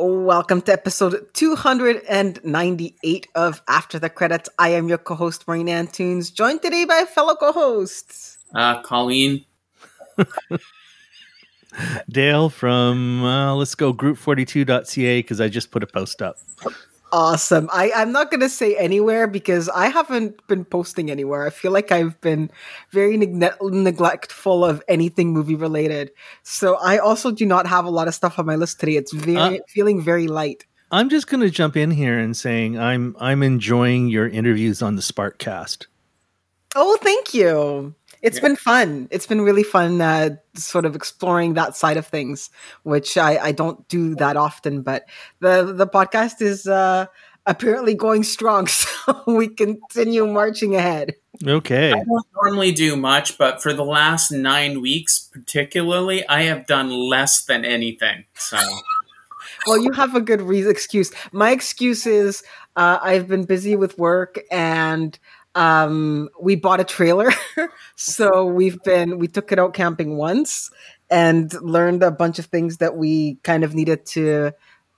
Welcome to episode 298 of After the Credits. I am your co-host, Maureen Antunes, joined today by fellow co-hosts. Colleen. Dale from, let's go, group42.ca, because I just put a post up. Awesome. I'm not going to say anywhere because I haven't been posting anywhere. I feel like I've been very neglectful of anything movie related. So I also do not have a lot of stuff on my list today. It's feeling very light. I'm just going to jump in here and saying I'm enjoying your interviews on the Sparkcast. Oh, thank you. It's been fun. It's been really fun sort of exploring that side of things, which I don't do that often. But the podcast is apparently going strong, so we continue marching ahead. Okay. I don't normally do much, but for the last 9 weeks particularly, I have done less than anything. So, well, you have a good excuse. My excuse is I've been busy with work and we bought a trailer. So we took it out camping once and learned a bunch of things that we kind of needed to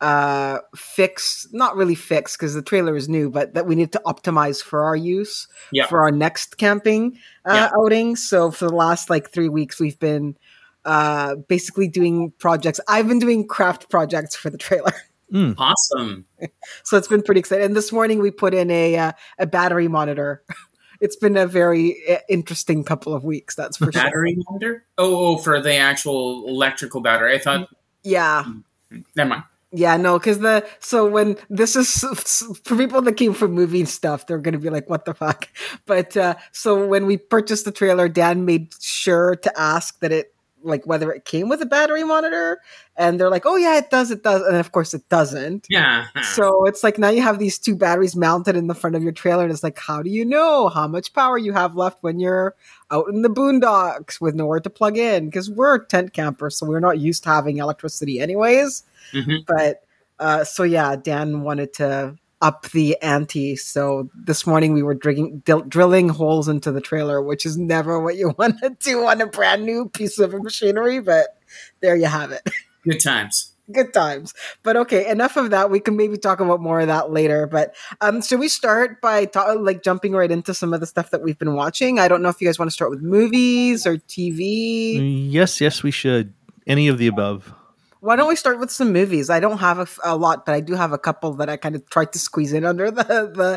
fix, not really fix because the trailer is new, but that we need to optimize for our use for our next camping outing. So for the last 3 weeks, we've been basically doing projects. I've been doing craft projects for the trailer. Awesome. So it's been pretty exciting. And this morning we put in a battery monitor. It's been a very interesting couple of weeks, that's for battery sure. monitor? Oh, for the actual electrical battery. I thought... Yeah. Never mind. Yeah, no, because when this is for people that came from movie stuff, they're going to be like, what the fuck? But so when we purchased the trailer, Dan made sure to ask that it, whether it came with a battery monitor, and they're like, oh yeah, it does. And of course it doesn't. Yeah. So it's now you have these two batteries mounted in the front of your trailer, and it's how do you know how much power you have left when you're out in the boondocks with nowhere to plug in? Because we're tent campers, so we're not used to having electricity anyways. Mm-hmm. But so yeah, Dan wanted to up the ante. So this morning we were drilling holes into the trailer, which is never what you want to do on a brand new piece of machinery, but there you have it. Good times. Good times. But okay, enough of that. We can maybe talk about more of that later. But should we start by jumping right into some of the stuff that we've been watching? I don't know if you guys want to start with movies or TV. Yes, we should. Any of the above. Why don't we start with some movies? I don't have a lot, but I do have a couple that I kind of tried to squeeze in under the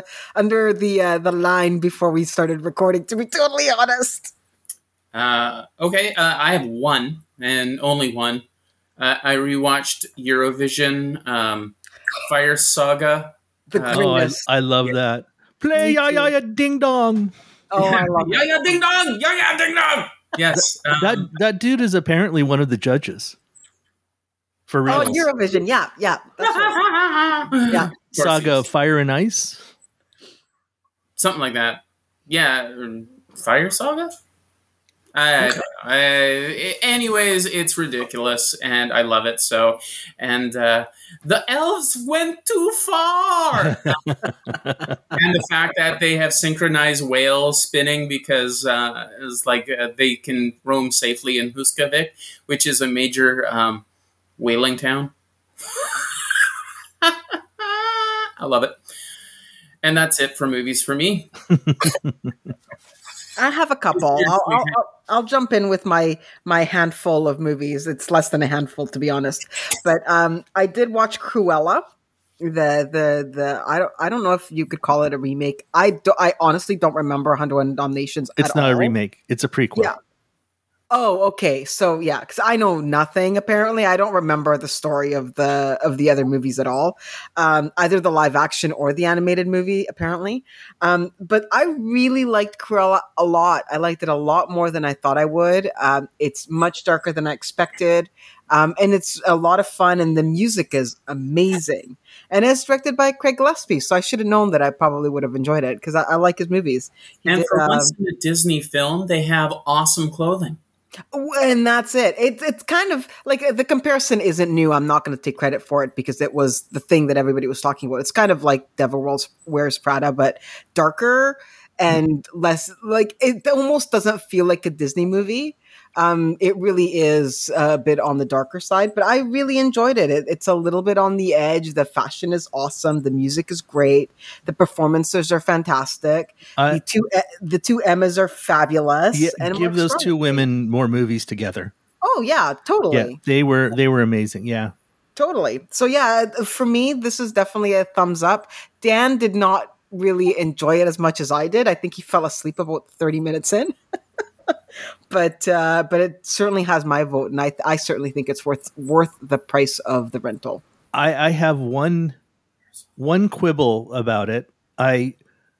line before we started recording, to be totally honest. Okay, I have one and only one. I rewatched Eurovision Fire Saga. I love that. Play Ya Ya Ya Ding Dong. Oh, I love Ya Ya Ding Dong. Ya Ya Ding Dong. Yes, that dude is apparently one of the judges. For real. Oh, Eurovision. Yeah. That's right. Yeah. Saga of Fire and Ice. Something like that. Yeah. Fire Saga? Anyways, it's ridiculous, and I love it. So, and the elves went too far. And the fact that they have synchronized whales spinning because it's they can roam safely in Husavik, which is a major whaling town. I love it. And that's it for movies for me. I have a couple. I'll jump in with my handful of movies. It's less than a handful, to be honest. But I did watch Cruella. I don't know if you could call it a remake. I honestly don't remember 101 Dalmatians. It's not a remake. It's a prequel. Yeah. Oh, okay. So yeah, because I know nothing. Apparently, I don't remember the story of the other movies at all, either the live action or the animated movie. Apparently, but I really liked Cruella a lot. I liked it a lot more than I thought I would. It's much darker than I expected, and it's a lot of fun. And the music is amazing. And it's directed by Craig Gillespie, so I should have known that I probably would have enjoyed it because I like his movies. For once in a Disney film, they have awesome clothing. And that's it. It's kind of the comparison isn't new. I'm not going to take credit for it because it was the thing that everybody was talking about. It's kind of like Devil Wears Prada, but darker and less like it almost doesn't feel like a Disney movie. It really is a bit on the darker side, but I really enjoyed it. It's a little bit on the edge. The fashion is awesome. The music is great. The performances are fantastic. The two Emmas are fabulous. Yeah, and give those two women more movies together. Oh yeah, totally. Yeah, they were amazing. Yeah, totally. So yeah, for me, this is definitely a thumbs up. Dan did not really enjoy it as much as I did. I think he fell asleep about 30 minutes in. But it certainly has my vote, and I certainly think it's worth the price of the rental. I have one quibble about it. I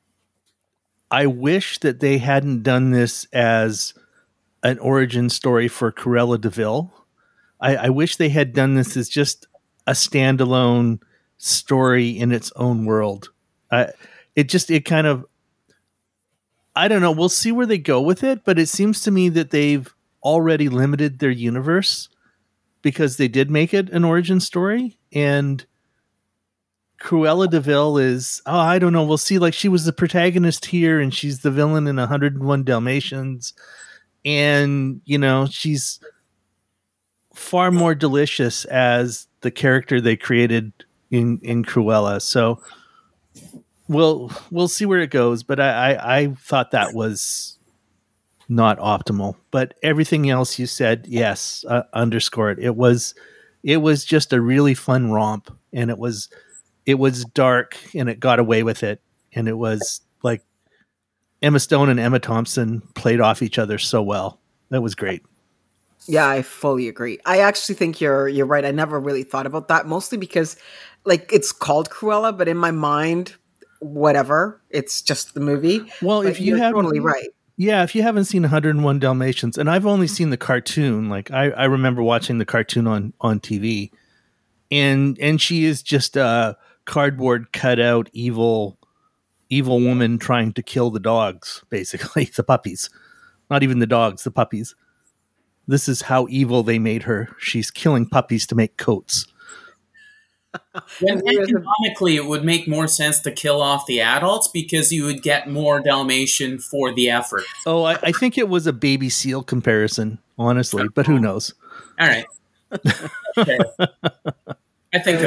wish that they hadn't done this as an origin story for Cruella de Vil. I wish they had done this as just a standalone story in its own world. It kind of, I don't know. We'll see where they go with it, but it seems to me that they've already limited their universe because they did make it an origin story. And Cruella de Vil is, I don't know. We'll see. Like, she was the protagonist here and she's the villain in 101 Dalmatians. And, she's far more delicious as the character they created in Cruella. So we'll see where it goes, but I thought that was not optimal. But everything else you said, yes, underscore it. It was just a really fun romp, and it was dark, and it got away with it, and it was like Emma Stone and Emma Thompson played off each other so well. That was great. Yeah, I fully agree. I actually think you're right. I never really thought about that, mostly because like it's called Cruella, but in my mind, whatever, it's just the movie. Well, but if you have totally right. Yeah, if you haven't seen 101 Dalmatians, and I've only seen the cartoon, like I remember watching the cartoon on TV, and she is just a cardboard cutout evil woman trying to kill the dogs, basically, the puppies. Not even the dogs, the puppies. This is how evil they made her. She's killing puppies to make coats. When economically, it would make more sense to kill off the adults because you would get more Dalmatian for the effort. Oh, I think it was a baby seal comparison, honestly, but who knows? All right. Okay. I think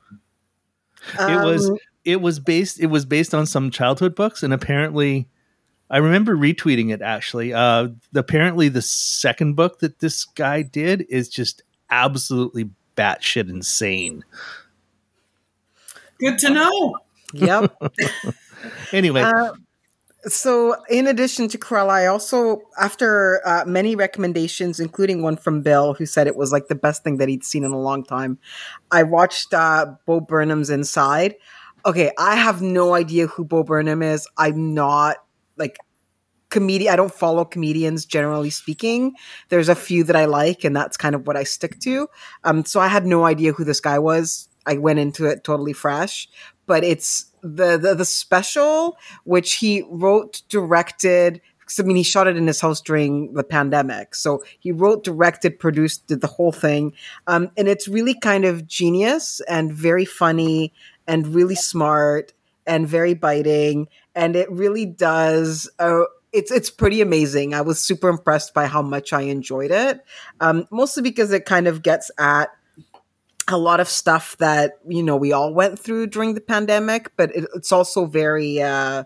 it was based on some childhood books, and apparently, I remember retweeting it. Actually, apparently the second book that this guy did is just absolutely batshit insane. Good to know. Yep. Anyway. So in addition to Cruella, I also, after many recommendations, including one from Bill, who said it was like the best thing that he'd seen in a long time, I watched Bo Burnham's Inside. Okay, I have no idea who Bo Burnham is. I'm not like comedian. I don't follow comedians, generally speaking. There's a few that I like, and that's kind of what I stick to. So I had no idea who this guy was. I went into it totally fresh, but it's the special, which he wrote, directed. I mean, he shot it in his house during the pandemic. So he wrote, directed, produced, did the whole thing. And it's really kind of genius and very funny and really smart and very biting. And it really does, it's pretty amazing. I was super impressed by how much I enjoyed it. Mostly because it kind of gets at a lot of stuff that, we all went through during the pandemic, but it's also very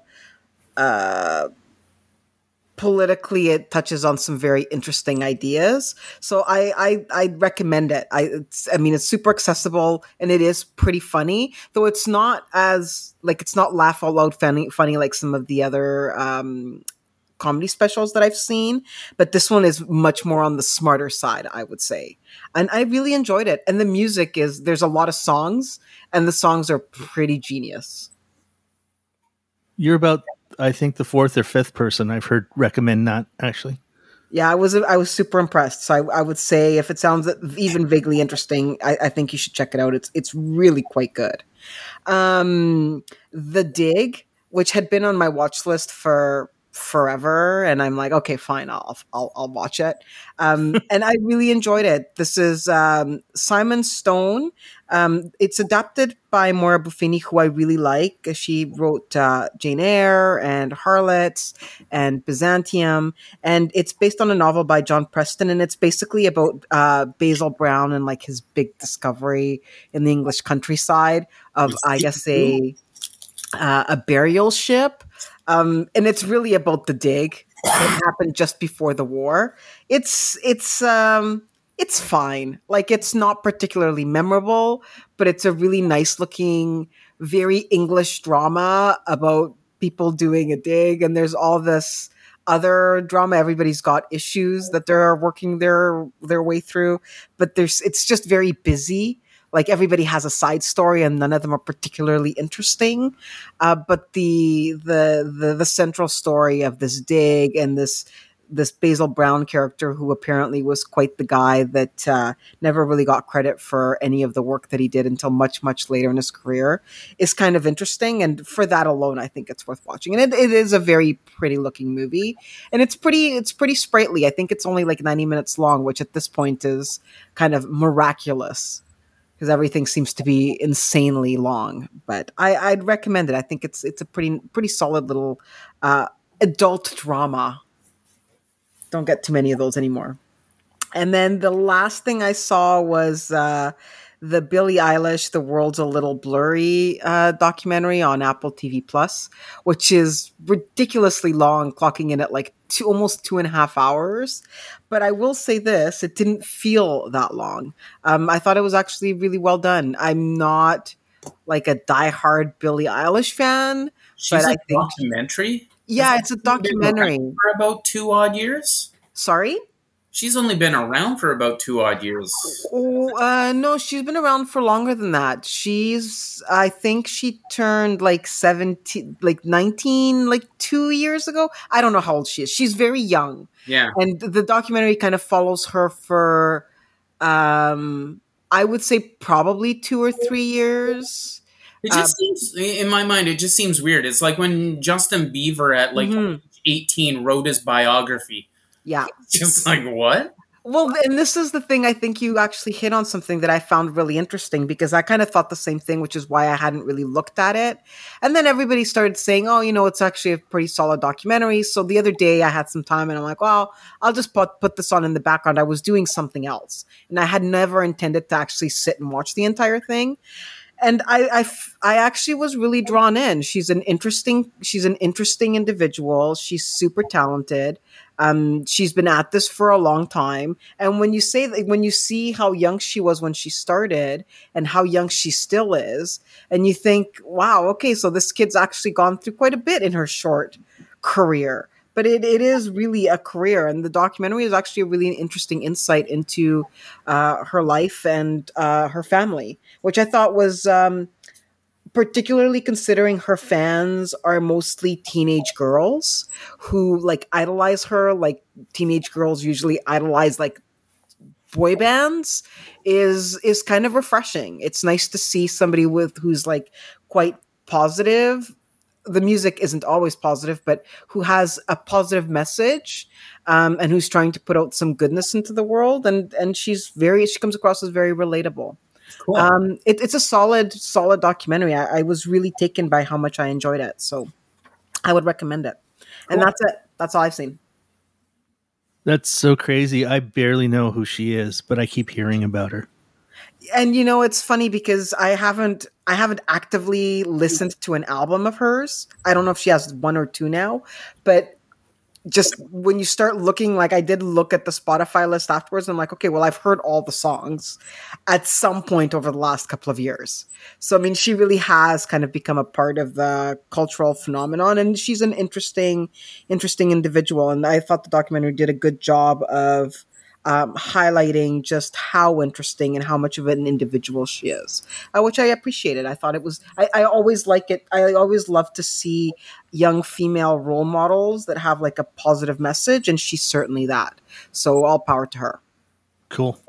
politically, it touches on some very interesting ideas. So I recommend it. It's super accessible, and it is pretty funny, though it's not as it's not laugh out loud funny like some of the other comedy specials that I've seen, but this one is much more on the smarter side, I would say. And I really enjoyed it. And the music there's a lot of songs, and the songs are pretty genius. You're about, I think, the fourth or fifth person I've heard recommend that, actually. Yeah, I was super impressed. So I would say if it sounds even vaguely interesting, I think you should check it out. It's really quite good. The Dig, which had been on my watch list for forever, and I'm like, okay, fine, I'll watch it. And I really enjoyed it. This is Simon Stone. It's adapted by Maura Buffini, who I really like. She wrote Jane Eyre and Harlots and Byzantium, and it's based on a novel by John Preston, and it's basically about Basil Brown and like his big discovery in the English countryside of, I guess, a burial ship. And it's really about the dig that happened just before the war. It's fine. Like, it's not particularly memorable, but it's a really nice looking, very English drama about people doing a dig. And there's all this other drama. Everybody's got issues that they're working their way through, but it's just very busy. Like, everybody has a side story, and none of them are particularly interesting. But the central story of this dig and this Basil Brown character, who apparently was quite the guy that never really got credit for any of the work that he did until much, much later in his career, is kind of interesting. And for that alone, I think it's worth watching. And it is a very pretty looking movie, and it's pretty sprightly. I think it's only like 90 minutes long, which at this point is kind of miraculous, because everything seems to be insanely long. But I'd recommend it. I think it's a pretty solid little adult drama. Don't get too many of those anymore. And then the last thing I saw was the Billie Eilish "The World's a Little Blurry" documentary on Apple TV Plus, which is ridiculously long, clocking in at like almost 2.5 hours. But I will say this, it didn't feel that long. I thought it was actually really well done. I'm not like a diehard Billie Eilish fan, She's but a I think documentary? yeah, it's a documentary. For about 2 odd years? Sorry? She's only been around for about 2 odd years. Oh, no, she's been around for longer than that. I think she turned like 17, like 19, like 2 years ago. I don't know how old she is. She's very young. Yeah. And the documentary kind of follows her for, I would say probably 2 or 3 years. It just seems, in my mind, it just seems weird. It's like when Justin Bieber at like 18 wrote his biography. Yeah. Just like, what? Well, and this is the thing, I think you actually hit on something that I found really interesting, because I kind of thought the same thing, which is why I hadn't really looked at it. And then everybody started saying, oh, it's actually a pretty solid documentary. So the other day I had some time and I'm like, well, I'll just put this on in the background. I was doing something else, and I had never intended to actually sit and watch the entire thing. And I actually was really drawn in. She's an interesting individual. She's super talented. She's been at this for a long time. And when you see how young she was when she started and how young she still is, and you think, wow, okay, so this kid's actually gone through quite a bit in her short career. But it is really a career, and the documentary is actually a really interesting insight into her life and her family, which I thought was particularly considering her fans are mostly teenage girls who like idolize her, like teenage girls usually idolize like boy bands, is kind of refreshing. It's nice to see somebody who's like quite positive. The music isn't always positive, but who has a positive message, and who's trying to put out some goodness into the world. And she comes across as very relatable. Cool. It's a solid documentary. I was really taken by how much I enjoyed it. So I would recommend it. Cool. And that's it. That's all I've seen. That's so crazy. I barely know who she is, but I keep hearing about her. And it's funny because I haven't actively listened to an album of hers. I don't know if she has 1 or 2 now, but just when you start looking, like I did look at the Spotify list afterwards, and I'm like, okay, well, I've heard all the songs at some point over the last couple of years. So, I mean, she really has kind of become a part of the cultural phenomenon, and she's an interesting individual. And I thought the documentary did a good job of highlighting just how interesting and how much of an individual she is, which I appreciated. I thought it was, I always like it. I always love to see young female role models that have like a positive message, and she's certainly that. So all power to her. Cool.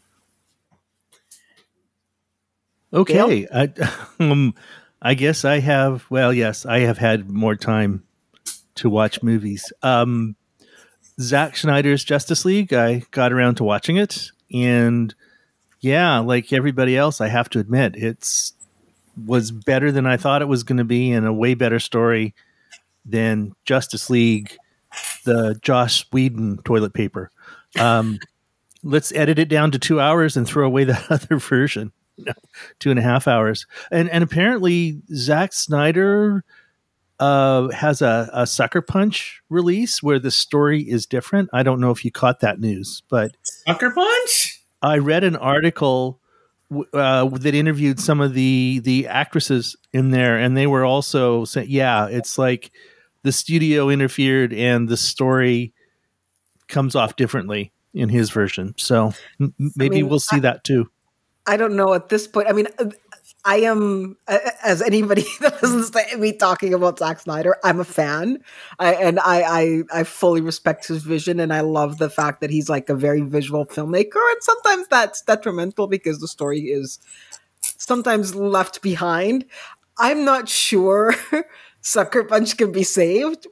Okay. I guess I have, well, yes, I have had more time to watch movies. Zack Snyder's Justice League, I got around to watching it, and yeah, like everybody else, I have to admit, was better than I thought it was going to be, and a way better story than Justice League, the Joss Whedon toilet paper. Let's edit it down to 2 hours and throw away the other version. No, 2.5 hours. And apparently Zack Snyder has a Sucker Punch release where the story is different. I don't know if you caught that news, but Sucker Punch? I read an article that interviewed some of the actresses in there, and they were also saying, yeah, it's like the studio interfered and the story comes off differently in his version. So maybe we'll see that too. I don't know at this point. I mean, I am, as anybody that listens to me talking about Zack Snyder, I'm a fan. I fully respect his vision, and I love the fact that he's like a very visual filmmaker. And sometimes that's detrimental because the story is sometimes left behind. I'm not sure Sucker Punch can be saved.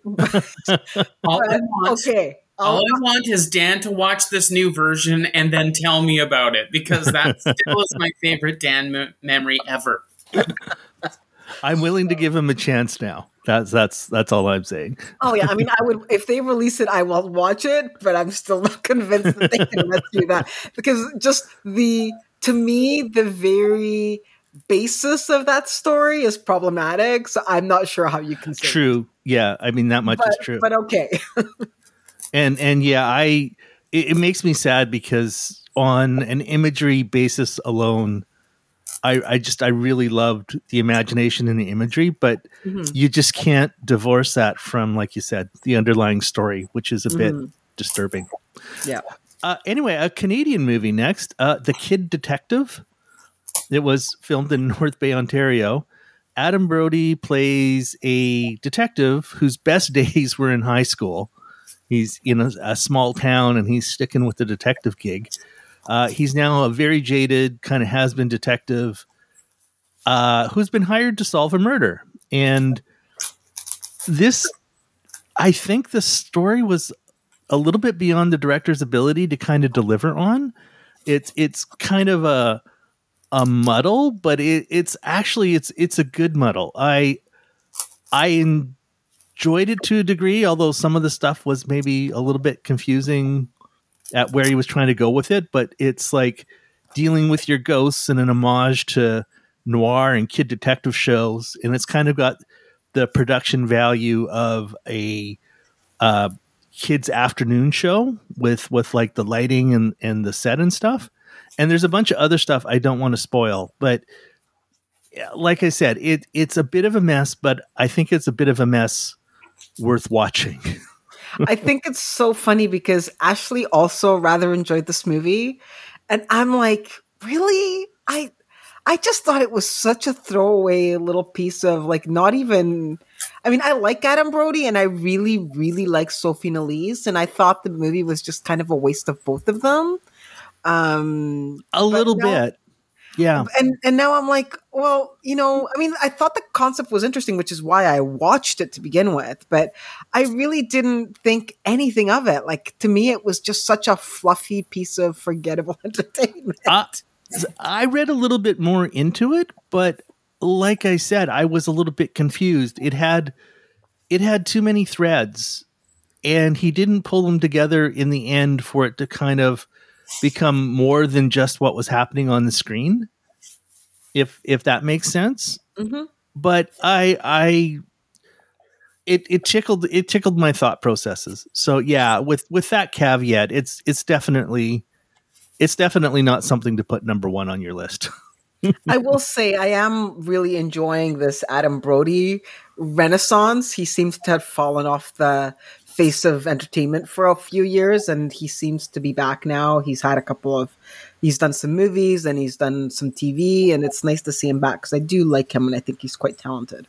Okay. All I want is Dan to watch this new version and then tell me about it, because that still is my favorite Dan memory ever. I'm willing to give him a chance now. That's all I'm saying. Oh yeah, I mean, I would, if they release it, I will watch it, but I'm still not convinced that they can rescue that, because just to me, the very basis of that story is problematic. So I'm not sure how you can say true. Yeah, I mean that much is true. But okay. And yeah, it makes me sad because on an imagery basis alone, I really loved the imagination and the imagery, but you just can't divorce that from, like you said, the underlying story, which is a bit disturbing. Yeah. Anyway, a Canadian movie next, The Kid Detective. It was filmed in North Bay, Ontario. Adam Brody plays a detective whose best days were in high school. He's in a small town, and he's sticking with the detective gig. He's now a very jaded, kind of has-been detective who's been hired to solve a murder. And I think the story was a little bit beyond the director's ability to kind of deliver on. It's kind of a muddle, but it's a good muddle. I enjoyed it to a degree, although some of the stuff was maybe a little bit confusing at where he was trying to go with it. But it's like dealing with your ghosts and an homage to noir and kid detective shows, and it's kind of got the production value of a kids afternoon show with like the lighting and the set and stuff. And there's a bunch of other stuff I don't want to spoil, but like I said, it's a bit of a mess, but I think it's a bit of a mess worth watching. I think it's so funny because Ashley also rather enjoyed this movie, and I'm like, really? I just thought it was such a throwaway little piece of like not even. I mean, I like Adam Brody, and I really, really like Sophie Nélisse, and I thought the movie was just kind of a waste of both of them. A little bit. Yeah. And now I'm like, well, I mean, I thought the concept was interesting, which is why I watched it to begin with, but I really didn't think anything of it. Like, to me, it was just such a fluffy piece of forgettable entertainment. I read a little bit more into it, but like I said, I was a little bit confused. It had too many threads, and he didn't pull them together in the end for it to kind of become more than just what was happening on the screen, if that makes sense. Mm-hmm. But it tickled my thought processes. So yeah, with that caveat, it's definitely not something to put number one on your list. I will say I am really enjoying this Adam Brody renaissance. He seems to have fallen off the face of entertainment for a few years, and he seems to be back now. He's done some movies and he's done some TV, and it's nice to see him back because I do like him and I think he's quite talented.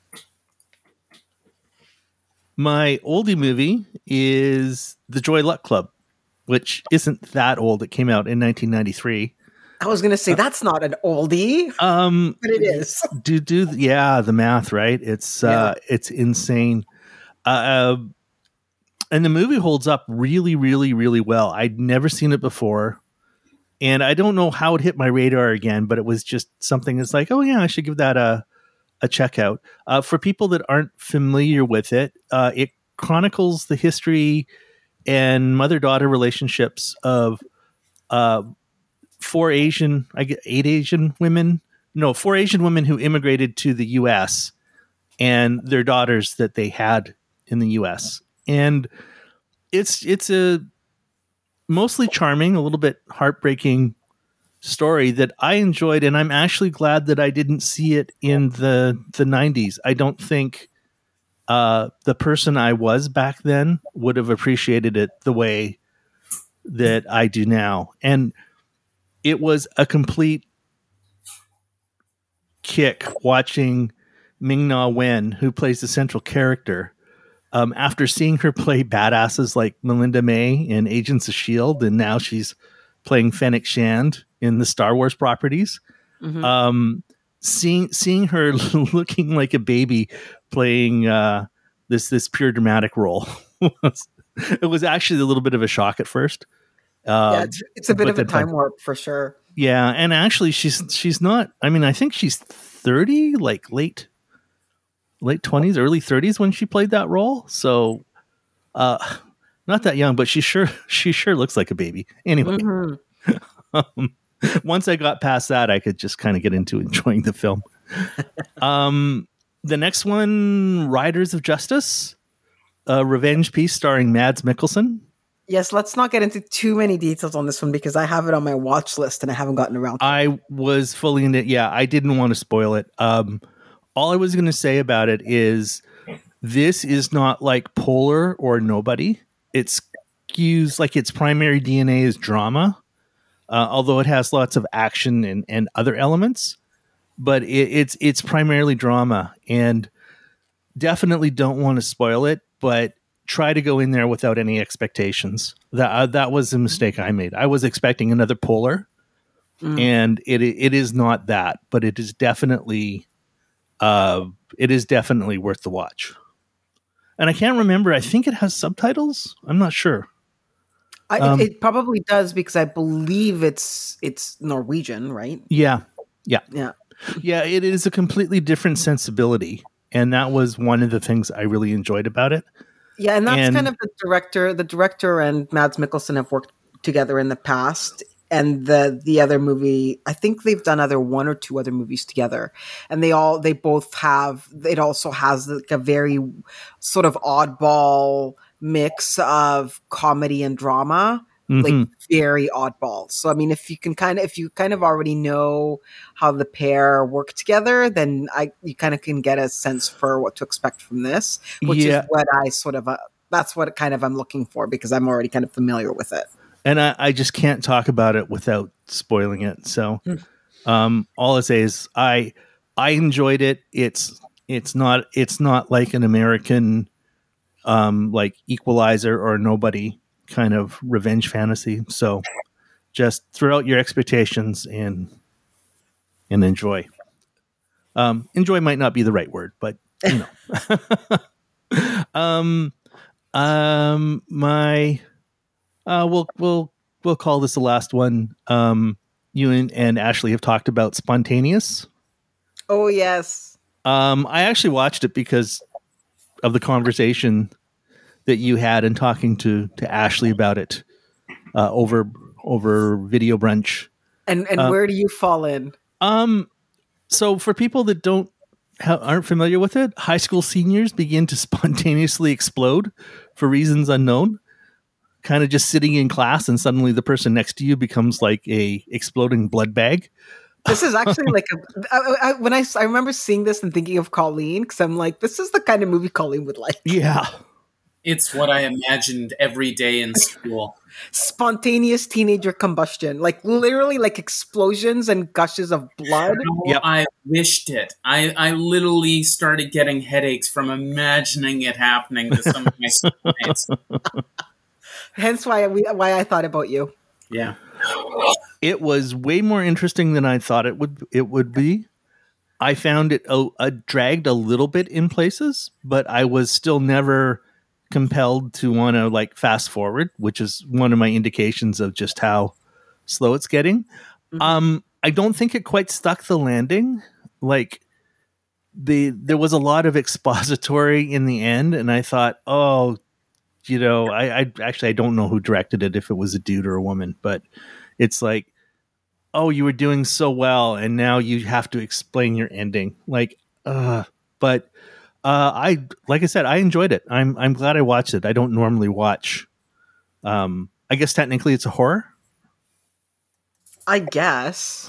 My oldie movie is The Joy Luck Club, which isn't that old. It came out in 1993. I was going to say that's not an oldie, but it is. Yeah, the math, right? It's insane. Uh, and the movie holds up really, really, really well. I'd never seen it before. And I don't know how it hit my radar again, but it was just something that's like, oh, yeah, I should give that a check out. For people that aren't familiar with it, it chronicles the history and mother-daughter relationships of four Asian women who immigrated to the U.S. and their daughters that they had in the U.S. And it's a mostly charming, a little bit heartbreaking story that I enjoyed, and I'm actually glad that I didn't see it in the 90s. I don't think the person I was back then would have appreciated it the way that I do now. And it was a complete kick watching Ming-Na Wen, who plays the central character, after seeing her play badasses like Melinda May in Agents of S.H.I.E.L.D., and now she's playing Fennec Shand in the Star Wars properties. Mm-hmm. Seeing her looking like a baby playing this pure dramatic role, it was actually a little bit of a shock at first. It's a bit of a time warp for sure. Yeah, and actually she's not. I mean, I think she's 30, like late 20s, early 30s when she played that role. So, not that young, but she sure looks like a baby. Anyway, mm-hmm. Once I got past that, I could just kind of get into enjoying the film. The next one, Riders of Justice, a revenge piece starring Mads Mikkelsen. Yes, let's not get into too many details on this one because I have it on my watch list and I haven't gotten around to it. I was fully in it. Yeah, I didn't want to spoil it. All I was going to say about it is this is not like Polar or Nobody. It's skews like its primary DNA is drama, although it has lots of action and other elements. But it's primarily drama, and definitely don't want to spoil it, but try to go in there without any expectations. That was a mistake I made. I was expecting another Polar, and it is not that, but it is definitely worth the watch. And I can't remember. I think it has subtitles. I'm not sure. It probably does because I believe it's Norwegian, right? Yeah. It is a completely different sensibility, and that was one of the things I really enjoyed about it. Yeah, and that's kind of the director. The director and Mads Mikkelsen have worked together in the past. And the other movie, I think they've done one or two other movies together, and they both have. It also has like a very sort of oddball mix of comedy and drama, like very oddball. So I mean, if you kind of already know how the pair work together, then you kind of can get a sense for what to expect from this, which is what I sort of that's what kind of I'm looking for because I'm already kind of familiar with it. And I just can't talk about it without spoiling it. So all I say is I enjoyed it. It's not like an American like Equalizer or Nobody kind of revenge fantasy. So just throw out your expectations and enjoy. Enjoy might not be the right word, but you know. We'll call this the last one. You and Ashley have talked about Spontaneous. Oh yes. I actually watched it because of the conversation that you had and talking to Ashley about it over video brunch. And where do you fall in? So for people that aren't familiar with it, high school seniors begin to spontaneously explode for reasons unknown. Kind of just sitting in class, and suddenly the person next to you becomes like a exploding blood bag. This is actually like when I remember seeing this and thinking of Colleen, because I'm like, this is the kind of movie Colleen would like. Yeah, it's what I imagined every day in school. Spontaneous teenager combustion, like literally like explosions and gushes of blood. Yep. I wished it. I literally started getting headaches from imagining it happening to some of my schoolmates. Hence why I thought about you. Yeah. It was way more interesting than I thought it would be. I found it dragged a little bit in places, but I was still never compelled to want to like fast forward, which is one of my indications of just how slow it's getting. I don't think it quite stuck the landing. Like there was a lot of expository in the end, and I thought, oh, I actually I don't know who directed it, if it was a dude or a woman, but it's like, oh, you were doing so well, and now you have to explain your ending. Like, but like I said, I enjoyed it. I'm glad I watched it. I don't normally watch. I guess technically it's a horror. I guess.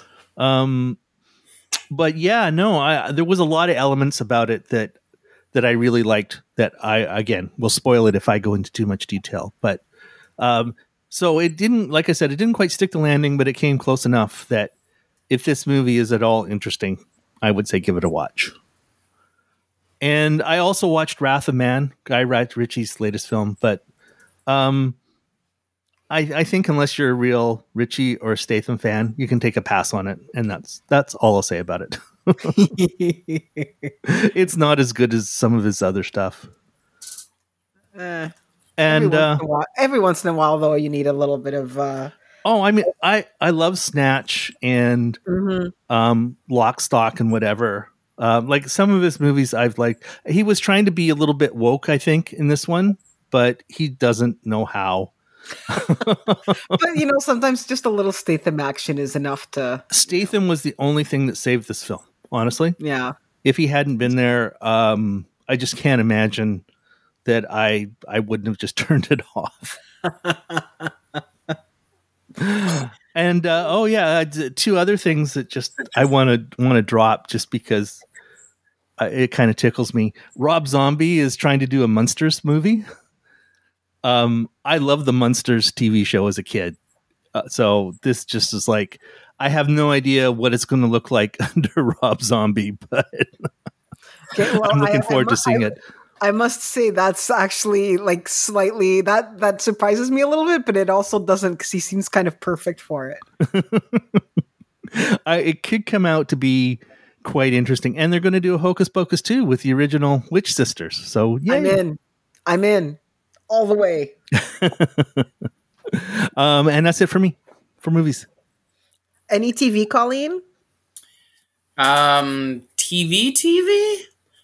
But yeah, no, there was a lot of elements about it that I really liked. That I again will spoil it if I go into too much detail. But so it didn't, like I said, it didn't quite stick the landing, but it came close enough that if this movie is at all interesting, I would say give it a watch. And I also watched Wrath of Man, Guy Ritchie's latest film, but I think unless you're a real Ritchie or Statham fan, you can take a pass on it, and that's all I'll say about it. It's not as good as some of his other stuff. And every once in a while, though, you need a little bit of. I mean, I love Snatch and Lock, Stock, and whatever. Like some of his movies, I've liked. He was trying to be a little bit woke, I think, in this one, but he doesn't know how. But sometimes just a little Statham action is enough to. Statham was the only thing that saved this film, honestly. Yeah. If he hadn't been there, I just can't imagine that I wouldn't have just turned it off. And two other things that just I want to drop just because it kind of tickles me. Rob Zombie is trying to do a Munsters movie. I love the Munsters TV show as a kid. So this just is like, I have no idea what it's going to look like under Rob Zombie, but I'm looking forward to seeing it. I must say that's actually like slightly, that surprises me a little bit, but it also doesn't, because he seems kind of perfect for it. It could come out to be quite interesting. And they're going to do a Hocus Pocus 2 with the original Witch Sisters. So yeah, I'm in. All the way. And that's it for me for movies. Any TV, Colleen? TV?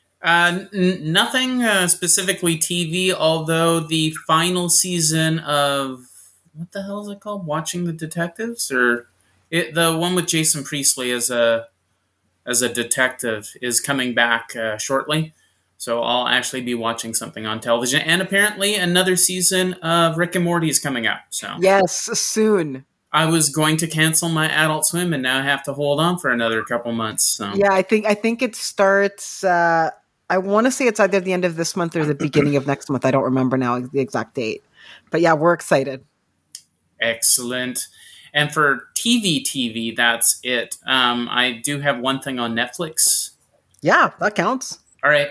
Nothing specifically TV, although the final season of what the hell is it called? Watching the Detectives, or the one with Jason Priestley as a detective is coming back shortly. So I'll actually be watching something on television. And apparently another season of Rick and Morty is coming up. So yes, soon. I was going to cancel my Adult Swim, and now I have to hold on for another couple months. So. Yeah, I think it starts, I want to say it's either the end of this month or the beginning of next month. I don't remember now the exact date. But yeah, we're excited. Excellent. And for TV, that's it. I do have one thing on Netflix. Yeah, that counts. All right.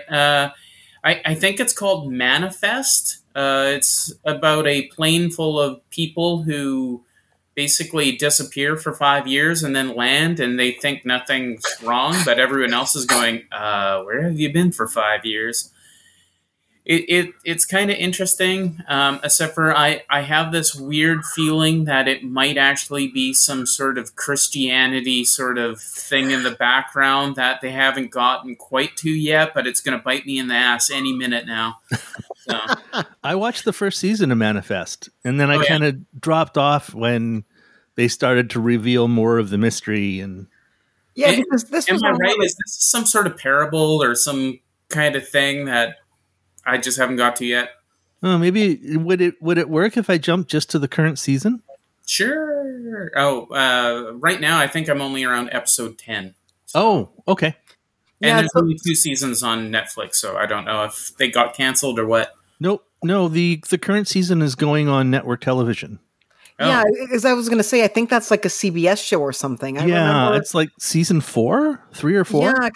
I think it's called Manifest. It's about a plane full of people who basically disappear for 5 years and then land, and they think nothing's wrong, but everyone else is going, where have you been for 5 years? It's kind of interesting, except for I have this weird feeling that it might actually be some sort of Christianity sort of thing in the background that they haven't gotten quite to yet, but it's going to bite me in the ass any minute now. So. I watched the first season of Manifest, and then I kind of dropped off when they started to reveal more of the mystery. And yeah, because this am I right? Is this some sort of parable or some kind of thing that I just haven't got to yet? Oh, maybe would it work if I jumped just to the current season? Sure. Right now I think I'm only around episode 10. So. Oh, okay. And there's only 2 seasons on Netflix, so I don't know if they got canceled or what. Nope. No, the current season is going on network television. Oh. Yeah, as I was going to say, I think that's like a CBS show or something. It's like season 4, 3 or 4. Yeah,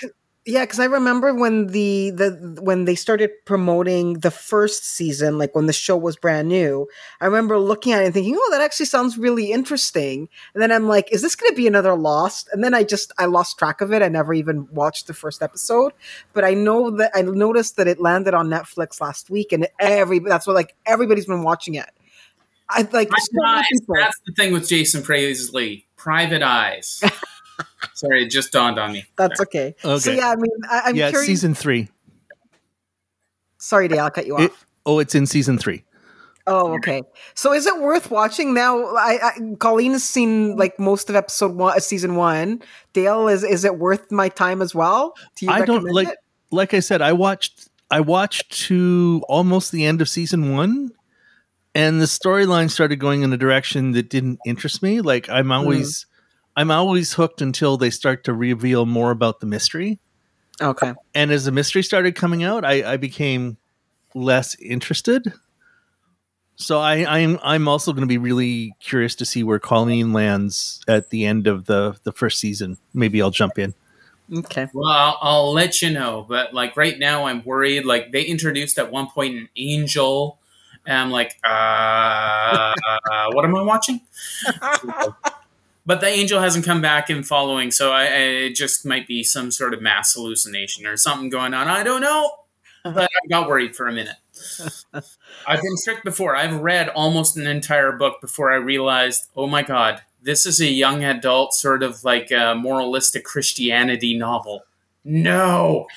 Yeah, because I remember when when they started promoting the first season, like when the show was brand new. I remember looking at it and thinking, "Oh, that actually sounds really interesting." And then I'm like, "Is this going to be another Lost?" And then I lost track of it. I never even watched the first episode, but I know that I noticed that it landed on Netflix last week, and that's what like everybody's been watching it. I like Private so many Eyes. people. That's the thing with Jason Priestley. Private Eyes. Sorry, it just dawned on me. That's okay. So Okay. yeah, I mean, I'm Yeah, it's curious. season 3. Sorry, Dale, I'll cut you off. It's in season 3. Oh, okay. So is it worth watching now? Colleen has seen like most of season 1. Dale, is it worth my time as well? Do you I don't recommend it? like I said, I watched to almost the end of season 1, and the storyline started going in a direction that didn't interest me. Like I'm always hooked until they start to reveal more about the mystery. Okay. And as the mystery started coming out, I became less interested. So I'm also going to be really curious to see where Colleen lands at the end of the first season. Maybe I'll jump in. Okay. Well, I'll let you know. But like right now, I'm worried. Like they introduced at one point an angel, and I'm like, what am I watching? But the angel hasn't come back in following, so it just might be some sort of mass hallucination or something going on. I don't know, but I got worried for a minute. I've been tricked before. I've read almost an entire book before I realized, oh my God, this is a young adult sort of like a moralistic Christianity novel. No.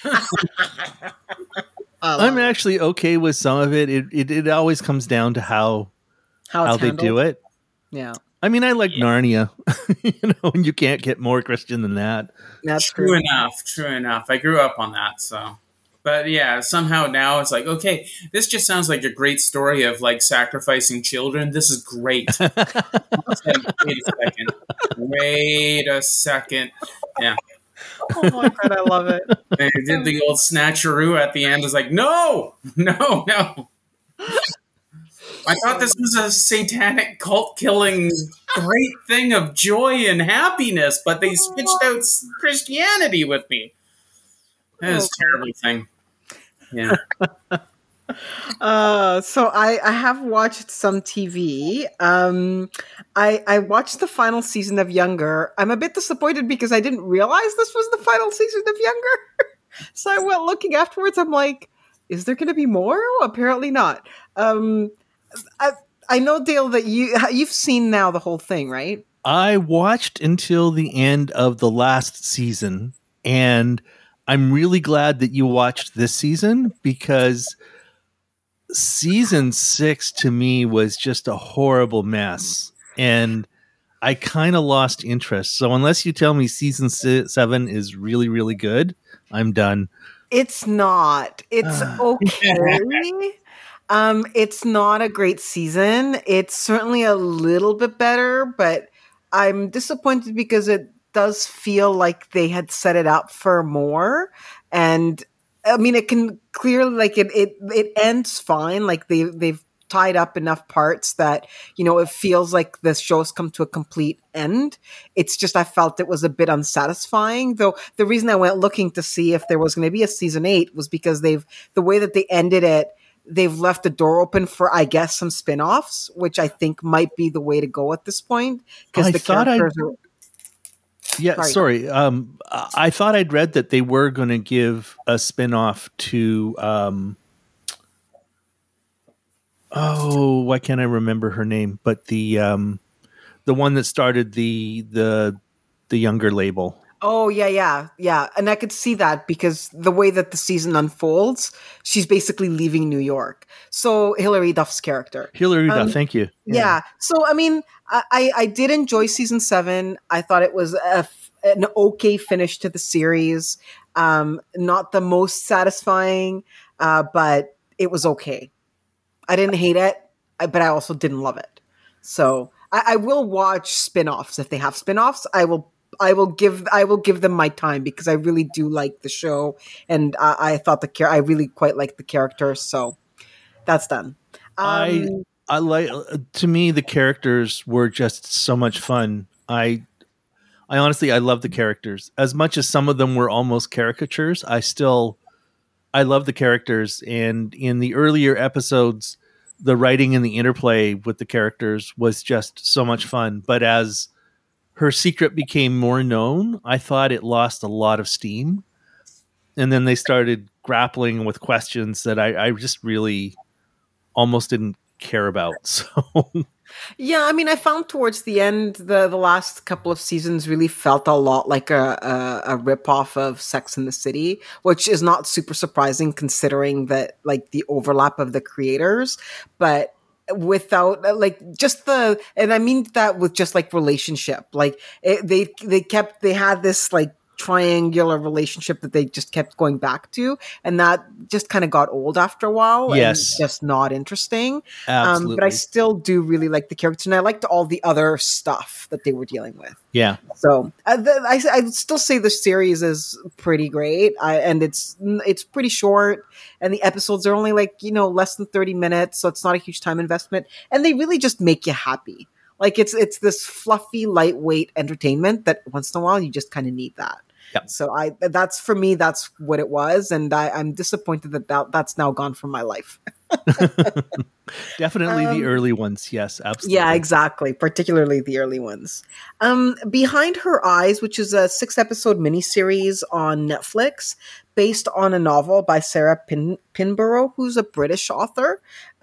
I'm actually okay with some of it. It always comes down to how they do it. Yeah. I mean, I like Narnia, and you can't get more Christian than that. That's True enough. I grew up on that, so. But yeah, somehow now it's like, okay, this just sounds like a great story of like sacrificing children. This is great. Wait a second. Yeah. Oh my God, I love it. They did the old snatcheroo at the end. It's like, no. I thought this was a satanic cult-killing great thing of joy and happiness, but they switched out Christianity with me. That is a terrible thing. Yeah. So I have watched some TV. I watched the final season of Younger. I'm a bit disappointed because I didn't realize this was the final season of Younger. So I went looking afterwards. I'm like, is there going to be more? Well, apparently not. I know, Dale, that you've seen now the whole thing, right? I watched until the end of the last season, and I'm really glad that you watched this season because season 6 to me was just a horrible mess, and I kind of lost interest. So unless you tell me season 7 is really, really good, I'm done. It's not. It's okay. It's not a great season. It's certainly a little bit better, but I'm disappointed because it does feel like they had set it up for more. And I mean, it can clearly like it ends fine. Like they've tied up enough parts that, it feels like the show's come to a complete end. It's just, I felt it was a bit unsatisfying, though. The reason I went looking to see if there was going to be a season 8 was because the way that they ended it, they've left the door open for, I guess, some spin-offs, which I think might be the way to go at this point. Because the characters are... Yeah, sorry. I thought I'd read that they were going to give a spin-off to... why can't I remember her name? But the one that started the Younger label. Oh, yeah. And I could see that because the way that the season unfolds, she's basically leaving New York. So Hilary Duff's character. Hilary Duff, thank you. Yeah. So, I mean, I did enjoy season 7. I thought it was an okay finish to the series. Not the most satisfying, but it was okay. I didn't hate it, but I also didn't love it. So I will watch spin-offs if they have spin-offs. I will give them my time because I really do like the show, and I thought I really quite liked the characters. So that's done. I like, to me, the characters were just so much fun. I I love the characters. As much as some of them were almost caricatures, I love the characters. And in the earlier episodes, the writing and the interplay with the characters was just so much fun. But as her secret became more known, I thought it lost a lot of steam. And then they started grappling with questions that I just really almost didn't care about. So Yeah, I mean, I found towards the end, the last couple of seasons really felt a lot like a ripoff of Sex and the City, which is not super surprising considering that like the overlap of the creators, but without like just and I mean that with just like relationship, like they had this like triangular relationship that they just kept going back to, and that just kind of got old after a while. Yes. And just not interesting. absolutely. But I still do really like the characters, and I liked all the other stuff that they were dealing with. Yeah. So I still say the series is pretty great, and it's pretty short, and the episodes are only like less than 30 minutes, so it's not a huge time investment, and they really just make you happy. Like it's this fluffy, lightweight entertainment that once in a while you just kind of need that. Yep. So that's for me, that's what it was, and I'm disappointed that's now gone from my life. Definitely the early ones. Yes, absolutely. Yeah, exactly. Particularly the early ones. Behind Her Eyes, which is a 6-episode miniseries on Netflix based on a novel by Sarah Pinborough, who's a British author.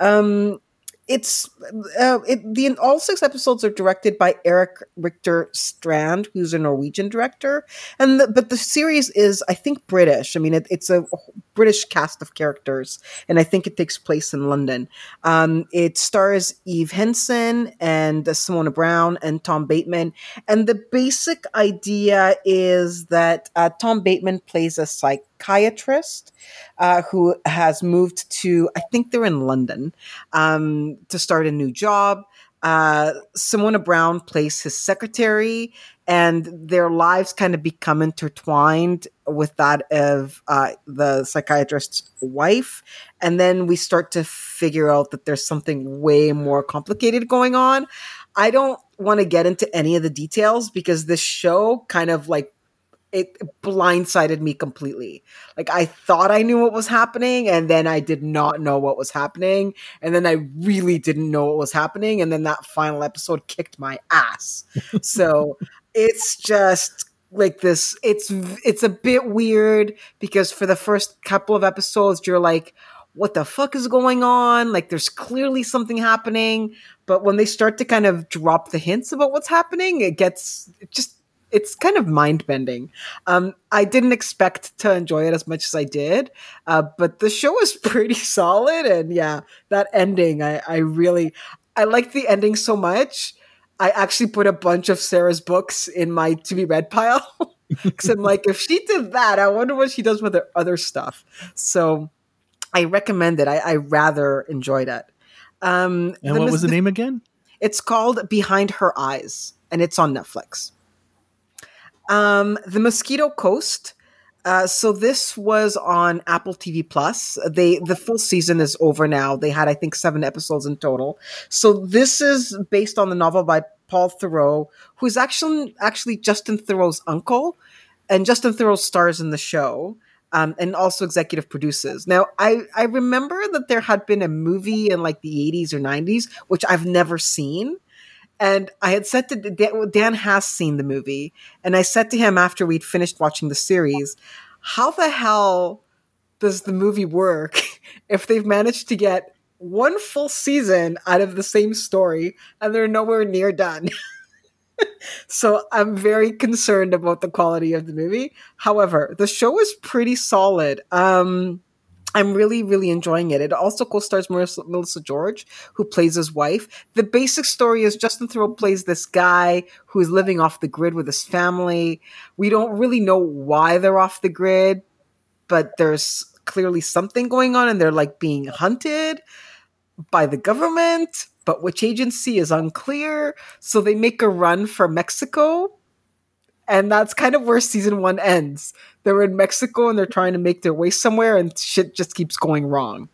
All 6 episodes are directed by Eric Richter Strand, who's a Norwegian director, but the series is, I think, British. I mean, it's a British cast of characters, and I think it takes place in London. It stars Eve Henson and Simona Brown and Tom Bateman, and the basic idea is that Tom Bateman plays a psychiatrist who has moved to, I think they're in London, to start a new job. Simona Brown plays his secretary, and their lives kind of become intertwined with that of the psychiatrist's wife. And then we start to figure out that there's something way more complicated going on. I don't want to get into any of the details because this show kind of like, it blindsided me completely. Like I thought I knew what was happening, and then I did not know what was happening, and then I really didn't know what was happening, and then that final episode kicked my ass. So it's just like this. It's a bit weird because for the first couple of episodes, you're like, what the fuck is going on? Like there's clearly something happening, but when they start to kind of drop the hints about what's happening, it's kind of mind-bending. I didn't expect to enjoy it as much as I did, but the show is pretty solid. And yeah, that ending, I liked the ending so much. I actually put a bunch of Sarah's books in my to-be read pile. Because I'm like, if she did that, I wonder what she does with her other stuff. So I recommend it. I rather enjoyed it. And what was the name again? It's called Behind Her Eyes, and it's on Netflix. The Mosquito Coast. So this was on Apple TV Plus. The full season is over now. They had, I think, 7 episodes in total. So this is based on the novel by Paul Theroux, who's actually Justin Theroux's uncle, and Justin Theroux stars in the show. And also executive produces. Now, I remember that there had been a movie in like the 80s or 90s, which I've never seen. And I had said to Dan has seen the movie, and I said to him after we'd finished watching the series, how the hell does the movie work if they've managed to get one full season out of the same story and they're nowhere near done? So I'm very concerned about the quality of the movie. However, the show is pretty solid. I'm really, really enjoying it. It also co-stars Melissa George, who plays his wife. The basic story is Justin Theroux plays this guy who is living off the grid with his family. We don't really know why they're off the grid, but there's clearly something going on, and they're like being hunted by the government, but which agency is unclear. So they make a run for Mexico. And that's kind of where season 1 ends. They're in Mexico and they're trying to make their way somewhere, and shit just keeps going wrong.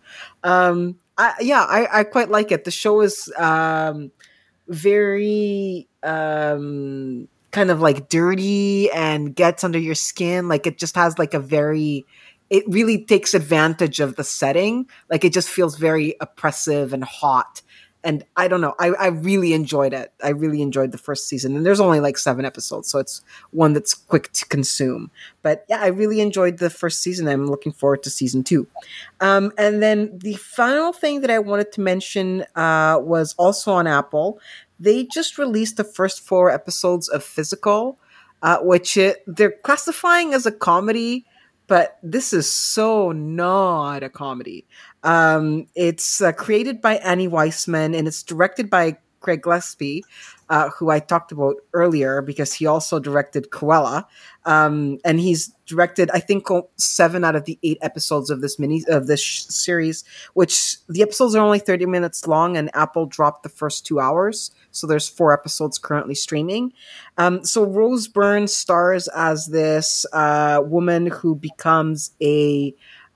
I quite like it. The show is very kind of like dirty and gets under your skin. Like it just has like it really takes advantage of the setting. Like it just feels very oppressive and hot. And I don't know. I really enjoyed it. I really enjoyed the first season. And there's only like 7 episodes, so it's one that's quick to consume. But yeah, I really enjoyed the first season. I'm looking forward to season 2. And then the final thing that I wanted to mention was also on Apple. They just released the first 4 episodes of Physical, which they're classifying as a comedy, but this is so not a comedy. It's created by Annie Weissman and it's directed by Craig Gillespie, who I talked about earlier because he also directed Cruella. And he's directed, I think, 7 out of the 8 episodes of this series, which the episodes are only 30 minutes long, and Apple dropped the first 2 hours. So there's 4 episodes currently streaming. So Rose Byrne stars as this woman who becomes a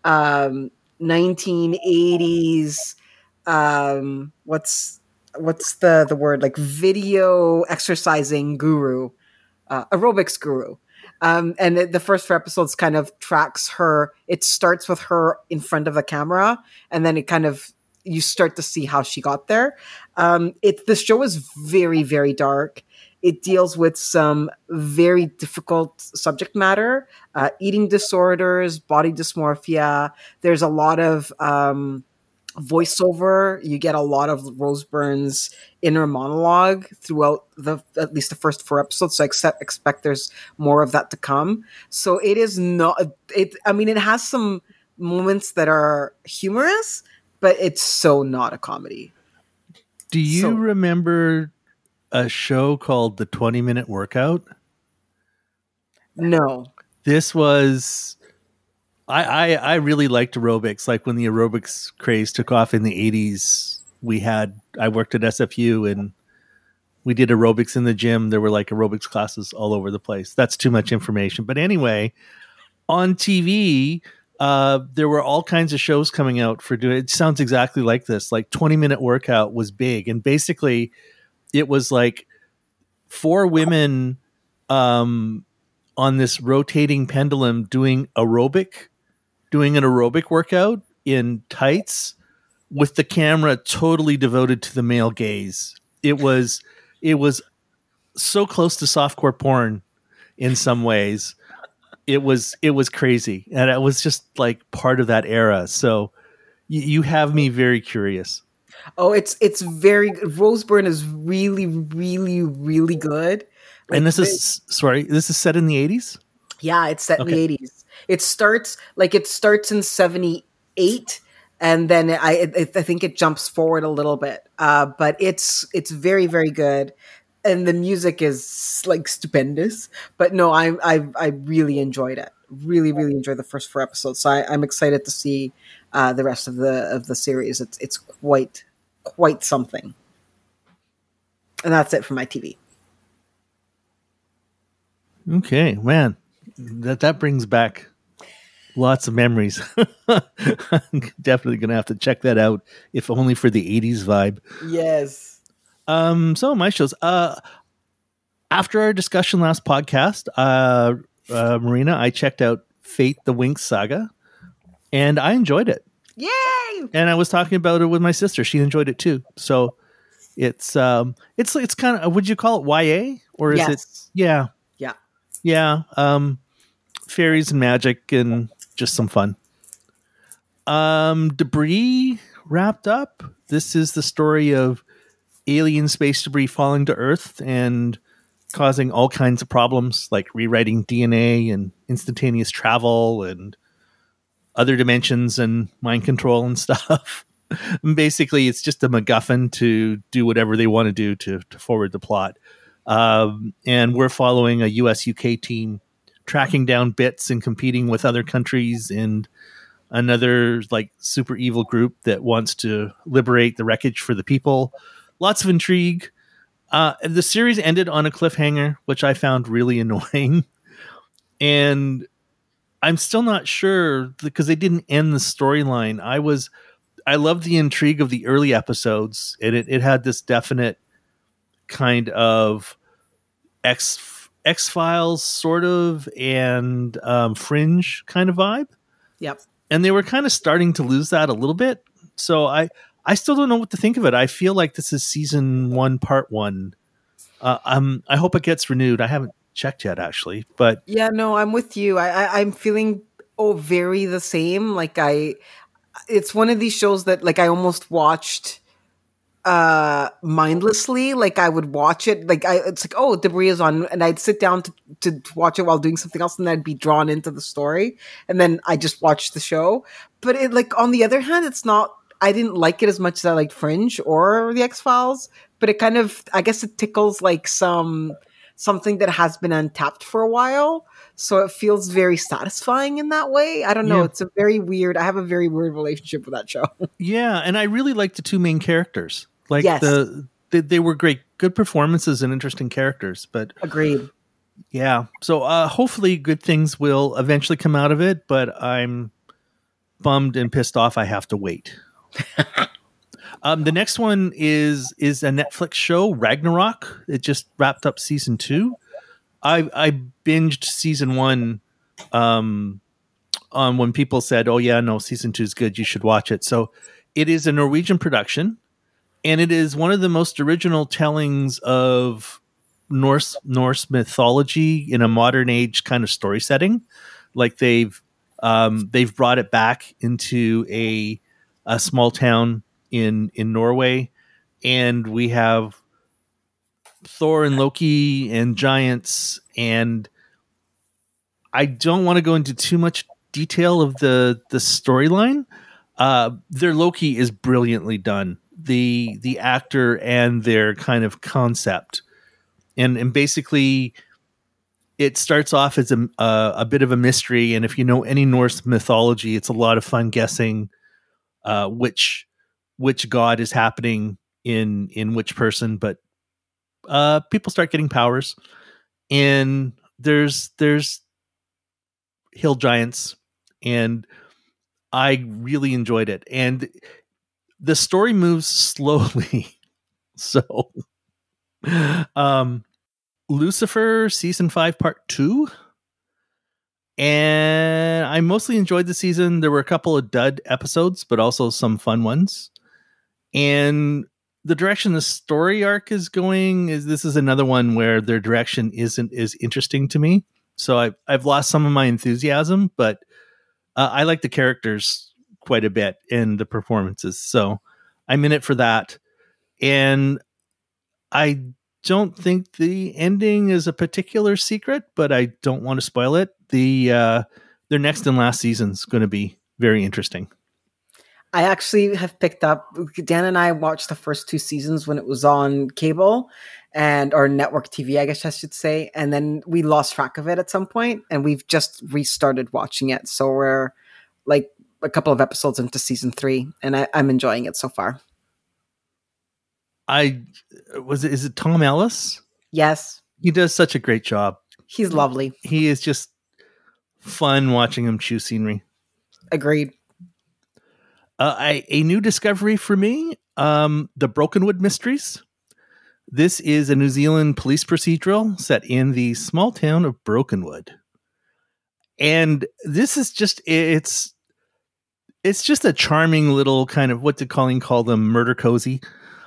1980s what's the word, like video exercising guru, aerobics guru. And the first 4 episodes kind of tracks her. It starts with her in front of the camera, and then it kind of, you start to see how she got there. The show is very, very dark. It deals with some very difficult subject matter, eating disorders, body dysmorphia. There's a lot of voiceover. You get a lot of Rose Byrne's inner monologue throughout at least the first 4 episodes. So I expect there's more of that to come. So it is not. It has some moments that are humorous, but it's so not a comedy. Do you remember a show called The 20-Minute Workout? No. This was, I really liked aerobics. Like when the aerobics craze took off in the 80s, I worked at SFU and we did aerobics in the gym. There were like aerobics classes all over the place. That's too much information. But anyway, on TV, there were all kinds of shows coming out for doing it. Sounds exactly like this. Like 20-Minute Workout was big. And basically it was like 4 women on this rotating pendulum doing an aerobic workout in tights with the camera totally devoted to the male gaze. It was so close to softcore porn in some ways. It was crazy. And it was just like part of that era. So you have me very curious. Oh, it's very good. Rose Byrne is really, really, really good. Like, and this is set in the 80s? Yeah, it's set in the 80s. It starts in 78, and then I think it jumps forward a little bit. But it's very, very good. And the music is like stupendous. But no, I really enjoyed it. Really, really enjoyed the first 4 episodes. So I'm excited to see the rest of the series. It's quite something. And that's it for my TV. Okay, man, that brings back lots of memories. I'm definitely gonna have to check that out, if only for the 80s vibe. Yes. So my shows. After our discussion last podcast, Marina, I checked out Fate: The Winx Saga, and I enjoyed it. Yay! And I was talking about it with my sister; she enjoyed it too. So it's kind of, would you call it YA, or is it? Yeah. Yeah, fairies and magic and just some fun. Debris wrapped up. This is the story of alien space debris falling to Earth and causing all kinds of problems, like rewriting DNA and instantaneous travel and other dimensions and mind control and stuff. And basically, it's just a MacGuffin to do whatever they want to do to forward the plot. And we're following a US-UK team tracking down bits and competing with other countries and another like super evil group that wants to liberate the wreckage for the people. Lots of intrigue. The series ended on a cliffhanger, which I found really annoying. And I'm still not sure because they didn't end the storyline. I loved the intrigue of the early episodes, and it had this definite kind of X-Files sort of, and Fringe kind of vibe. Yep. And they were kind of starting to lose that a little bit. So I still don't know what to think of it. I feel like this is season 1, part 1. I hope it gets renewed. I haven't checked yet, actually, but yeah, no, I'm with you. I'm feeling very the same. Like it's one of these shows that like I almost watched mindlessly. Like I would watch it, like it's like, oh, Debris is on, and I'd sit down to watch it while doing something else, and I'd be drawn into the story, and then I just watched the show. But it, like, on the other hand, it's not, I didn't like it as much as I liked Fringe or the X-Files, but it kind of, I guess it tickles like something that has been untapped for a while. So it feels very satisfying in that way. I don't know. Yeah. It's a very weird, I have a very weird relationship with that show. Yeah. And I really like the two main characters. Like Yes. they were great, good performances and interesting characters, but Agreed. yeah. So hopefully good things will eventually come out of it, but I'm bummed and pissed off I have to wait. The next one is a Netflix show, Ragnarok. It just wrapped up season 2. I binged season 1 on when people said, "Oh yeah, no, season 2 is good. You should watch it." So it is a Norwegian production, and it is one of the most original tellings of Norse mythology in a modern age kind of story setting. Like they've brought it back into a small town in Norway, and we have Thor and Loki and giants, and I don't want to go into too much detail of the storyline. Their Loki is brilliantly done. The actor and their kind of concept, and basically it starts off as a bit of a mystery. And if you know any Norse mythology, it's a lot of fun guessing which god is happening in which person. But people start getting powers, and there's hill giants, and I really enjoyed it. And the story moves slowly. So Lucifer season 5 part 2, and I mostly enjoyed the season. There were a couple of dud episodes, but also some fun ones. And the direction the story arc is going this is another one where their direction isn't as interesting to me. So I've lost some of my enthusiasm, but I like the characters quite a bit and the performances. So I'm in it for that. And I don't think the ending is a particular secret, but I don't want to spoil it. Their next and last season is going to be very interesting. I actually have picked up, Dan and I watched the first 2 seasons when it was on cable or network TV, I guess I should say. And then we lost track of it at some point, and we've just restarted watching it. So we're like a couple of episodes into season 3, and I'm enjoying it so far. Is it Tom Ellis? Yes. He does such a great job. He's lovely. He is just fun watching him chew scenery. Agreed. A new discovery for me, the Brokenwood Mysteries. This is a New Zealand police procedural set in the small town of Brokenwood. And this is just, it's just a charming little kind of, what did Colleen call them, murder cozy.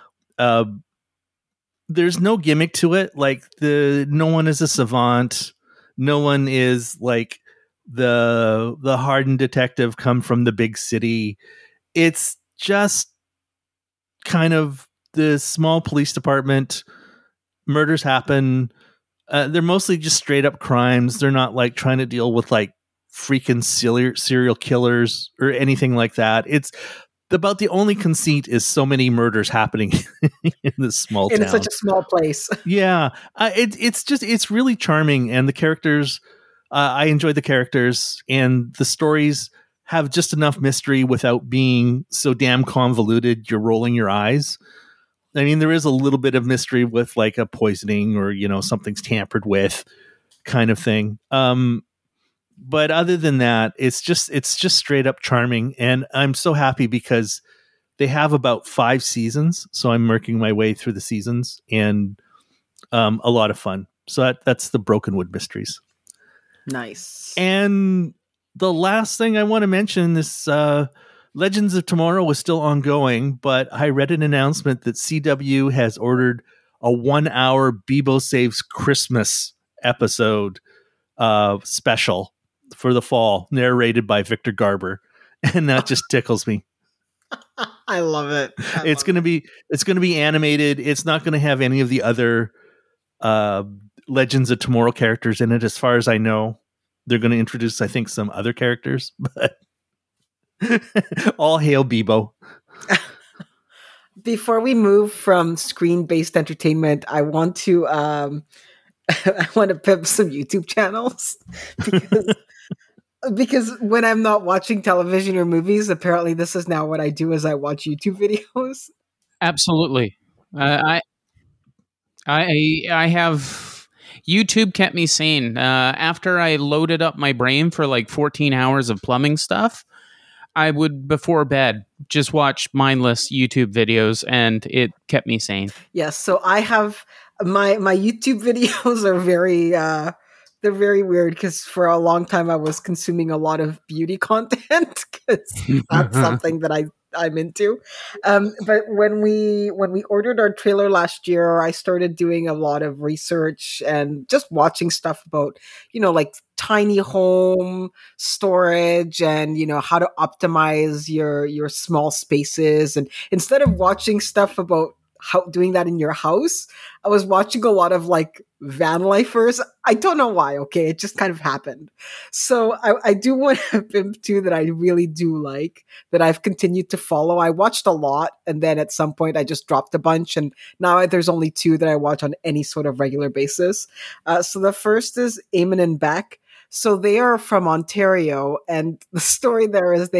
There's no gimmick to it. Like no one is a savant. No one is like the hardened detective come from the big city. It's just kind of the small police department. Murders happen. They're mostly just straight up crimes. They're not like trying to deal with like freaking serial killers or anything like that. It's about the only conceit is so many murders happening in this small town. In such a small place. Yeah. It's really charming. And the characters, I enjoy the characters, and the stories have just enough mystery without being so damn convoluted you're rolling your eyes. I mean, there is a little bit of mystery with like a poisoning or, something's tampered with kind of thing. But other than that, it's just straight up charming. And I'm so happy because they have about 5 seasons. So I'm working my way through the seasons, and a lot of fun. So that's the Brokenwood Mysteries. Nice. And the last thing I want to mention is Legends of Tomorrow was still ongoing, but I read an announcement that CW has ordered a 1-hour Bebo Saves Christmas episode special for the fall, narrated by Victor Garber, and that just tickles me. I love it. It's going to be animated. It's not going to have any of the other Legends of Tomorrow characters in it, as far as I know. They're going to introduce, I think, some other characters, but all hail Bebo. Before we move from screen-based entertainment, I want to I want to pimp some YouTube channels because when I'm not watching television or movies, apparently this is now what I do: is I watch YouTube videos. Absolutely. I have YouTube kept me sane. After I loaded up my brain for like 14 hours of plumbing stuff, I would, before bed, just watch mindless YouTube videos, and it kept me sane. Yes, so I have my YouTube videos are very they're very weird because for a long time I was consuming a lot of beauty content because that's something that I'm into. But when we ordered our trailer last year, I started doing a lot of research and just watching stuff about, like tiny home storage and, how to optimize your small spaces. And instead of watching stuff about how doing that in your house, I was watching a lot of like van lifers. I don't know why. Okay. It just kind of happened. So I do want to pimp too that I really do like that I've continued to follow. I watched a lot and then at some point I just dropped a bunch and now there's only 2 that I watch on any sort of regular basis. So the first is Eamon and Beck. So they are from Ontario and the story there is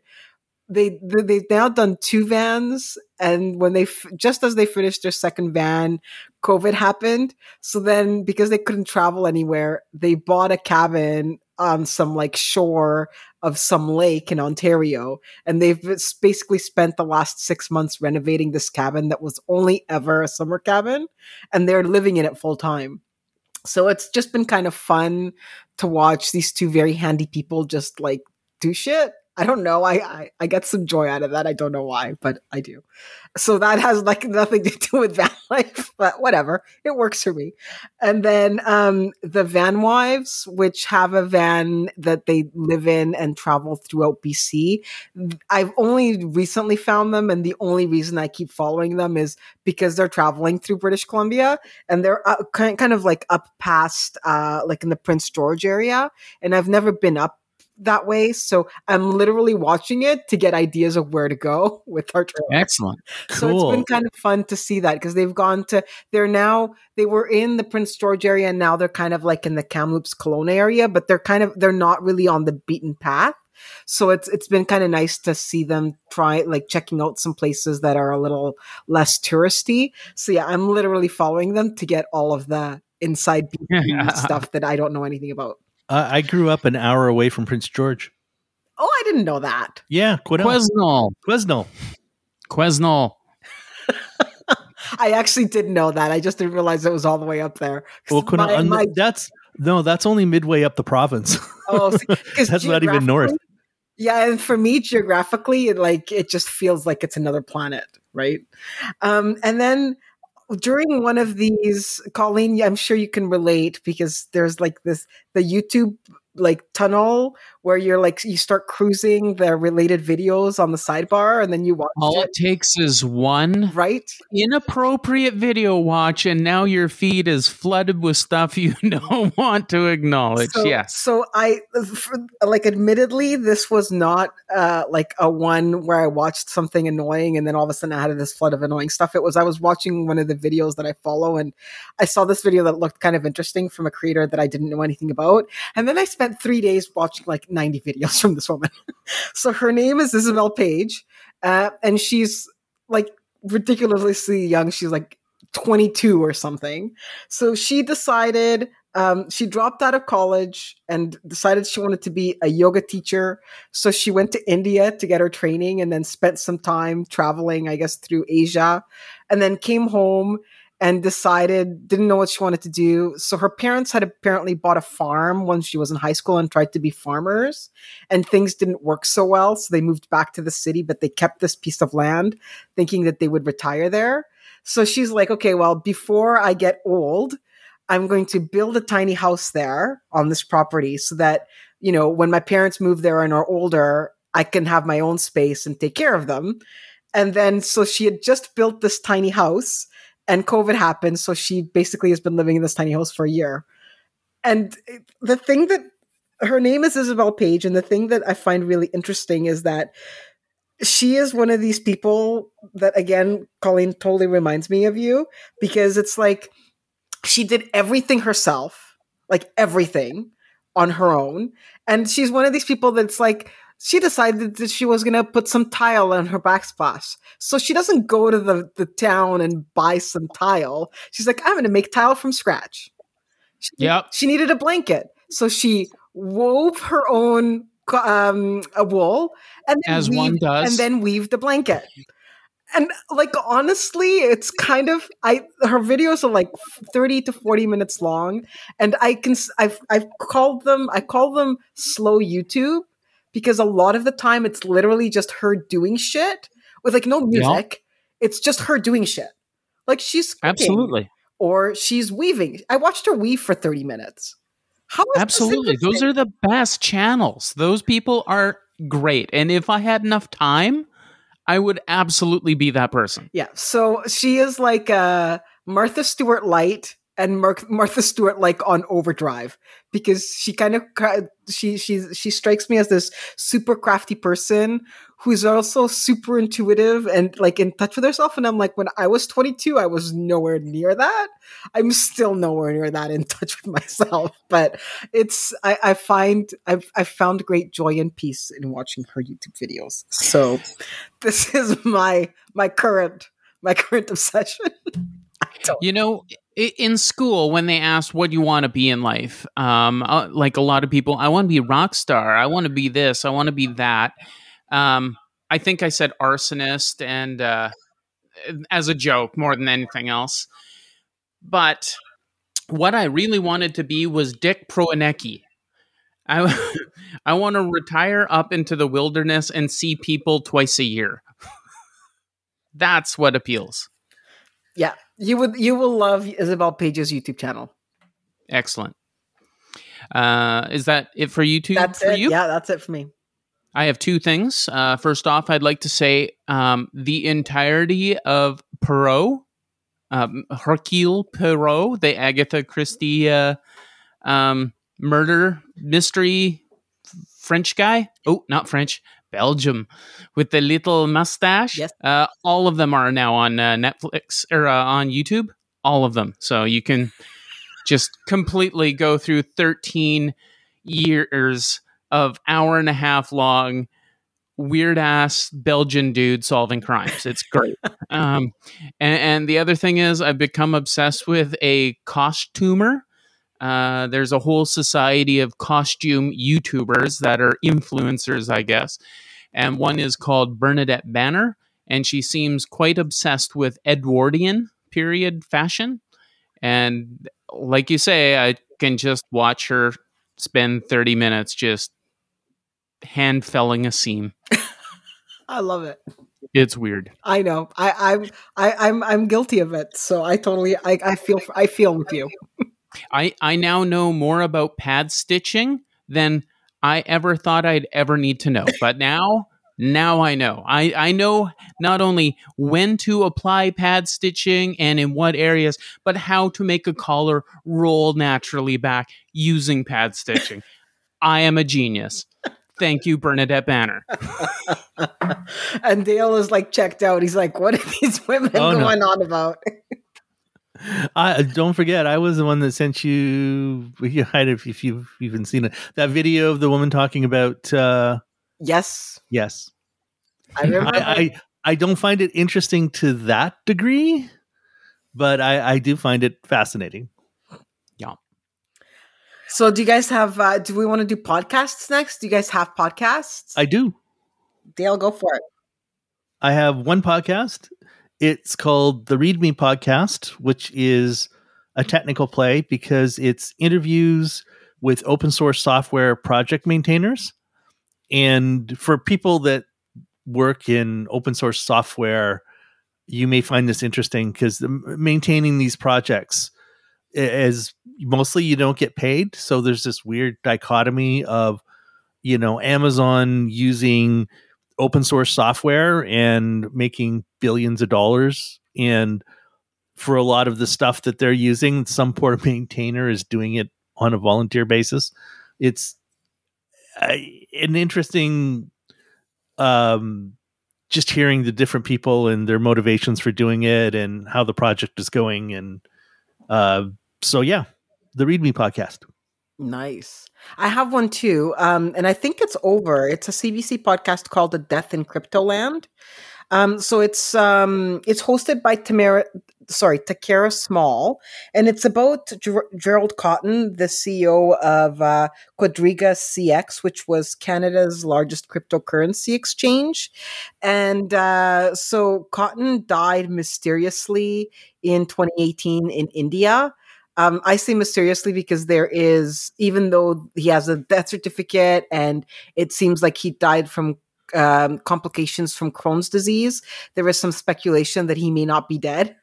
they've now done 2 vans, and when just as they finished their second van, COVID happened. So then, because they couldn't travel anywhere, they bought a cabin on some like shore of some lake in Ontario, and they've basically spent the last 6 months renovating this cabin that was only ever a summer cabin, and they're living in it full time. So it's just been kind of fun to watch these 2 very handy people just like do shit. I don't know. I get some joy out of that. I don't know why, but I do. So that has like nothing to do with van life, but whatever. It works for me. And then the Van Wives, which have a van that they live in and travel throughout BC. I've only recently found them, and the only reason I keep following them is because they're traveling through British Columbia, and they're kind of like up past like in the Prince George area, and I've never been up that way, so I'm literally watching it to get ideas of where to go with our trailer. Excellent. So It's been kind of fun to see that because they were in the Prince George area and now they're kind of like in the Kamloops Kelowna area, but they're not really on the beaten path. So it's been kind of nice to see them try like checking out some places that are a little less touristy. So yeah, I'm literally following them to get all of the inside stuff that I don't know anything about. I grew up an hour away from Prince George. Oh, I didn't know that. Yeah, Quesnel. I actually didn't know that. I just didn't realize it was all the way up there. Well, that's only midway up the province. Oh, that's not even north. Yeah, and for me, geographically, it just feels like it's another planet, right? And then during one of these, Colleen, I'm sure you can relate because there's like the YouTube like tunnel where you start cruising the related videos on the sidebar and then you watch all it takes is one inappropriate video watch and now your feed is flooded with stuff you don't want to acknowledge. So admittedly this was not like a one where I watched something annoying and then all of a sudden I had this flood of annoying stuff. I was watching one of the videos that I follow and I saw this video that looked kind of interesting from a creator that I didn't know anything about, and then I spent 3 days watching like 90 videos from this woman. So her name is Isabel Page, and she's like ridiculously young. She's like 22 or something. So she decided, she dropped out of college and decided she wanted to be a yoga teacher. So she went to India to get her training and then spent some time traveling, I guess, through Asia, and then came home and didn't know what she wanted to do. So her parents had apparently bought a farm when she was in high school and tried to be farmers, and things didn't work so well. So they moved back to the city, but they kept this piece of land thinking that they would retire there. So she's like, okay, well, before I get old, I'm going to build a tiny house there on this property so that, when my parents move there and are older, I can have my own space and take care of them. And then, so she had just built this tiny house and COVID happened. So she basically has been living in this tiny house for a year. And the thing that her name is Isabel Page. And the thing that I find really interesting is that she is one of these people that, again, Colleen totally reminds me of you, because it's like she did everything herself, like everything on her own. And she's one of these people that's like, she decided that she was going to put some tile on her backsplash. So she doesn't go to the town and buy some tile. She's like, I'm going to make tile from scratch. She needed a blanket. So she wove her own a wool and then as one does, and then weaved the blanket. And like, honestly, it's kind of, her videos are like 30 to 40 minutes long. And I call them slow YouTube, because a lot of the time it's literally just her doing shit with like no music. Yeah. It's just her doing shit. Like she's cooking, absolutely, or she's weaving. I watched her weave for 30 minutes. Absolutely. Those are the best channels. Those people are great. And if I had enough time, I would absolutely be that person. Yeah. So she is like Martha Stewart light and Martha Stewart like on overdrive, because she kind of she strikes me as this super crafty person who's also super intuitive and like in touch with herself. And I'm like, when I was 22, I was nowhere near that. I'm still nowhere near that in touch with myself. But I've found great joy and peace in watching her YouTube videos. So this is my current obsession. In school, when they asked what you want to be in life, like a lot of people, I want to be a rock star. I want to be this. I want to be that. I think I said arsonist, and as a joke more than anything else. But what I really wanted to be was Dick Proanecki. I want to retire up into the wilderness and see people twice a year. That's what appeals. Yeah, you will love Isabel Page's YouTube channel. Excellent. Is that it for YouTube? That's it. You? Yeah, that's it for me. I have two things. First off, I'd like to say the entirety of Poirot, Hercule Poirot, the Agatha Christie murder mystery French guy. Oh, not French. Belgium, with the little mustache. Yes. All of them are now on Netflix or on YouTube. All of them. So you can just completely go through 13 years of hour-and-a-half long weird ass Belgian dude solving crimes. It's great. And the other thing is I've become obsessed with a costumer. There's a whole society of costume YouTubers that are influencers, I guess. And one is called Bernadette Banner, and she seems quite obsessed with Edwardian period fashion. And like you say, I can just watch her spend 30 minutes just hand felling a seam. I love it. It's weird. I know. I'm guilty of it. So I totally I feel with you. I now know more about pad stitching than I ever thought I'd ever need to know. But now I know. I know not only when to apply pad stitching and in what areas, but how to make a collar roll naturally back using pad stitching. I am a genius. Thank you, Bernadette Banner. And Dale is like checked out. He's like, what are these women going on about? Don't forget, I was the one that sent you, if you've even seen it, that video of the woman talking about. Yes. I remember. I don't find it interesting to that degree, but I do find it fascinating. Yeah. So do you guys have, do we want to do podcasts next? Do you guys have podcasts? I do. Dale, go for it. I have one podcast. It's called the Read Me Podcast, which is a technical play because it's interviews with open source software project maintainers. And for people that work in open source software, you may find this interesting because maintaining these projects is mostly you don't get paid. So there's this weird dichotomy of, Amazon using open source software and making billions of dollars. And for a lot of the stuff that they're using, some poor maintainer is doing it on a volunteer basis. It's an interesting, just hearing the different people and their motivations for doing it and how the project is going. And so, yeah, the Read Me Podcast. Nice. I have one too. And I think it's over. It's a CBC podcast called The Death in Cryptoland. So it's hosted by Takara Small, and it's about Gerald Cotton, the CEO of Quadriga CX, which was Canada's largest cryptocurrency exchange. And so Cotton died mysteriously in 2018 in India. I say mysteriously because there is, even though he has a death certificate and it seems like he died from complications from Crohn's disease, there is some speculation that he may not be dead.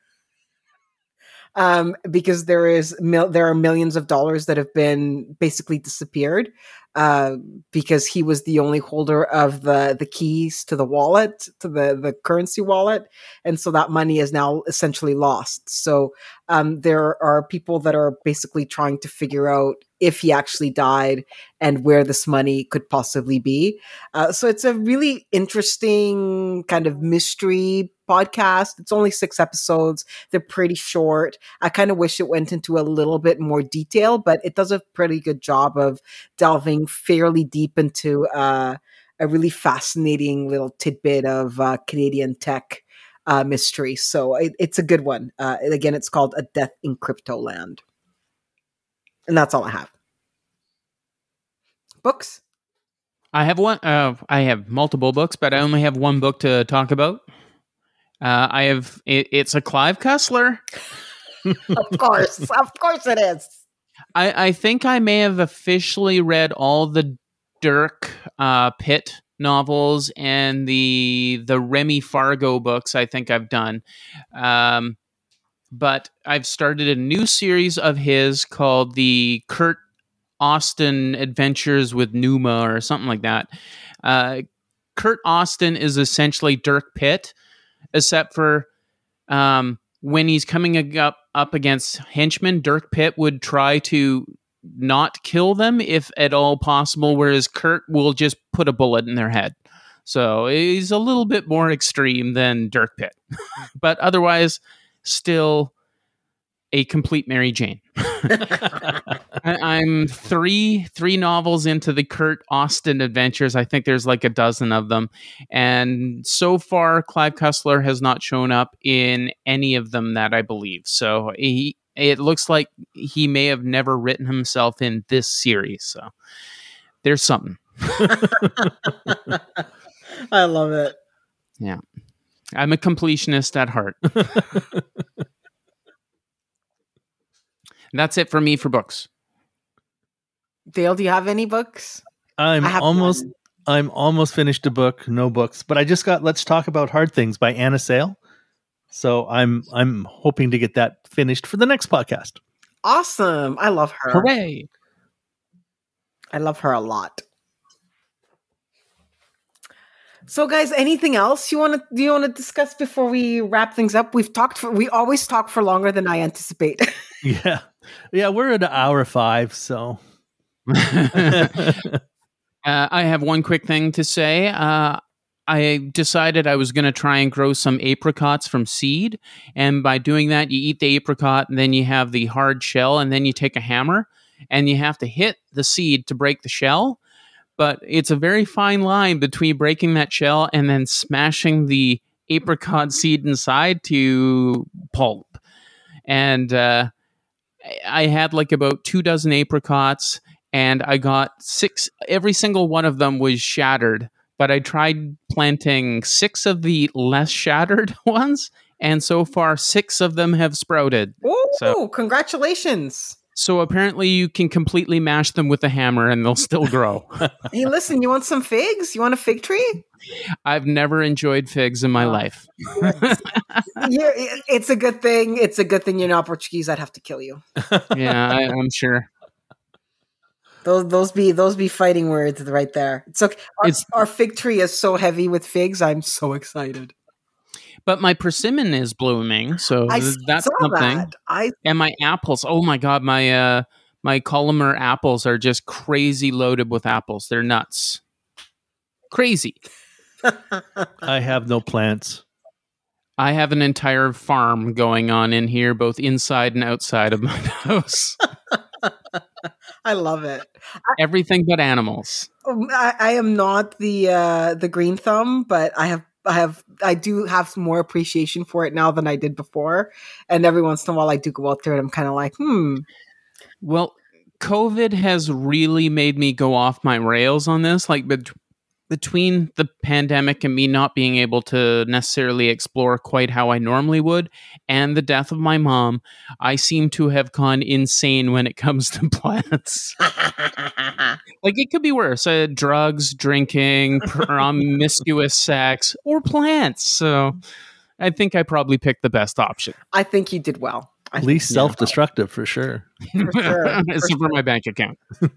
Because there are millions of dollars that have been basically disappeared, because he was the only holder of the keys to the wallet, to the currency wallet, and so that money is now essentially lost. So there are people that are basically trying to figure out if he actually died and where this money could possibly be. So it's a really interesting kind of mystery podcast. It's only 6 episodes. They're pretty short. I kind of wish it went into a little bit more detail, but it does a pretty good job of delving fairly deep into a really fascinating little tidbit of Canadian tech mystery. So it's a good one. Again, it's called A Death in Cryptoland. And that's all I have. Books? I have one. I have multiple books, but I only have one book to talk about. It's a Clive Cussler. Of course it is. I think I may have officially read all the Dirk Pitt novels and the Remy Fargo books. I think I've done. But I've started a new series of his called the Kurt Austin Adventures with Numa or something like that. Kurt Austin is essentially Dirk Pitt, except for when he's coming up against henchmen, Dirk Pitt would try to not kill them if at all possible, whereas Kurt will just put a bullet in their head. So he's a little bit more extreme than Dirk Pitt, but otherwise still a complete Mary Jane. I'm three novels into the Kurt Austin adventures. I think there's like a dozen of them. And so far, Clive Cussler has not shown up in any of them that I believe. So it looks like he may have never written himself in this series. So there's something. I love it. Yeah. I'm a completionist at heart. That's it for me for books. Dale, do you have any books? I'm almost finished a book, no books, but I just got Let's Talk About Hard Things by Anna Sale. So I'm hoping to get that finished for the next podcast. Awesome. I love her. Hooray. I love her a lot. So guys, anything else do you want to discuss before we wrap things up? We always talk for longer than I anticipate. Yeah, we're at 1:05, so I have one quick thing to say. I decided I was going to try and grow some apricots from seed, and by doing that, you eat the apricot, and then you have the hard shell, and then you take a hammer, and you have to hit the seed to break the shell. But it's a very fine line between breaking that shell and then smashing the apricot seed inside to pulp. And I had like about 24 apricots, and I got 6. Every single one of them was shattered, but I tried planting 6 of the less shattered ones, and so far 6 of them have sprouted. Oh, congratulations. So apparently you can completely mash them with a hammer and they'll still grow. Hey, listen, you want some figs? You want a fig tree? I've never enjoyed figs in my life. It's a good thing. It's a good thing you're not Portuguese. I'd have to kill you. Yeah, I'm sure. Those be fighting words right there. It's okay. Our fig tree is so heavy with figs. I'm so excited. But my persimmon is blooming, so that's something. And my apples, oh my god, my Collimer apples are just crazy loaded with apples. They're nuts. Crazy. I have no plants. I have an entire farm going on in here, both inside and outside of my house. I love it. Everything but animals. I am not the green thumb, but I do have some more appreciation for it now than I did before. And every once in a while I do go out there and I'm kind of like, Well, COVID has really made me go off my rails on this. Like between the pandemic and me not being able to necessarily explore quite how I normally would, and the death of my mom, I seem to have gone insane when it comes to plants. Like, it could be worse. Drugs, drinking, promiscuous sex, or plants. So I think I probably picked the best option. I think you did well. Least self-destructive for sure. Except for my bank account.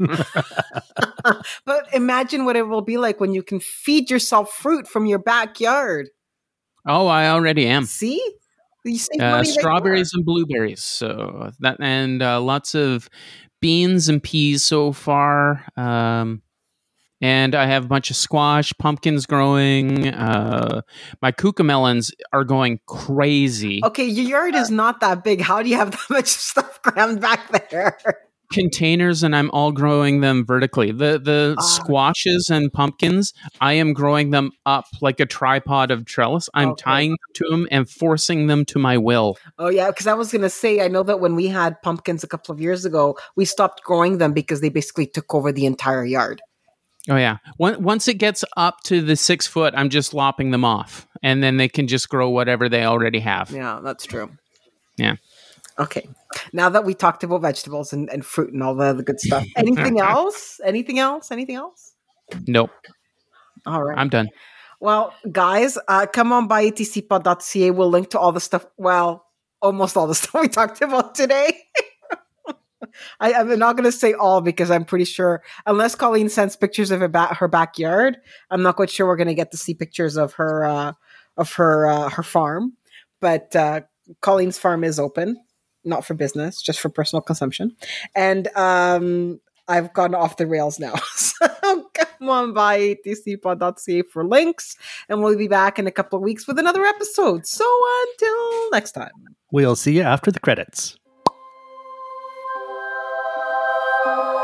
But imagine what it will be like when you can feed yourself fruit from your backyard. Oh, I already am. See? You save money strawberries and blueberries. So that, and lots of beans and peas so far. And I have a bunch of squash, pumpkins growing. My cucamelons are going crazy. Okay, your yard is not that big. How do you have that much stuff crammed back there? Containers, and I'm all growing them vertically. The squashes and pumpkins, I am growing them up like a tripod of trellis. I'm tying them to them and forcing them to my will. Oh, yeah, because I was going to say, I know that when we had pumpkins a couple of years ago, we stopped growing them because they basically took over the entire yard. Oh, yeah. Once it gets up to the 6 foot, I'm just lopping them off. And then they can just grow whatever they already have. Yeah, that's true. Yeah. Okay. Now that we talked about vegetables and fruit and all the good stuff, anything else? Anything else? Anything else? Nope. All right. I'm done. Well, guys, come on by etcpod.ca. We'll link to all the stuff. Well, almost all the stuff we talked about today. I'm not going to say all because I'm pretty sure, unless Colleen sends pictures of her backyard, I'm not quite sure we're going to get to see pictures of her farm. But Colleen's farm is open, not for business, just for personal consumption. And I've gone off the rails now. So come on by etcpod.ca for links, and we'll be back in a couple of weeks with another episode. So until next time, we'll see you after the credits.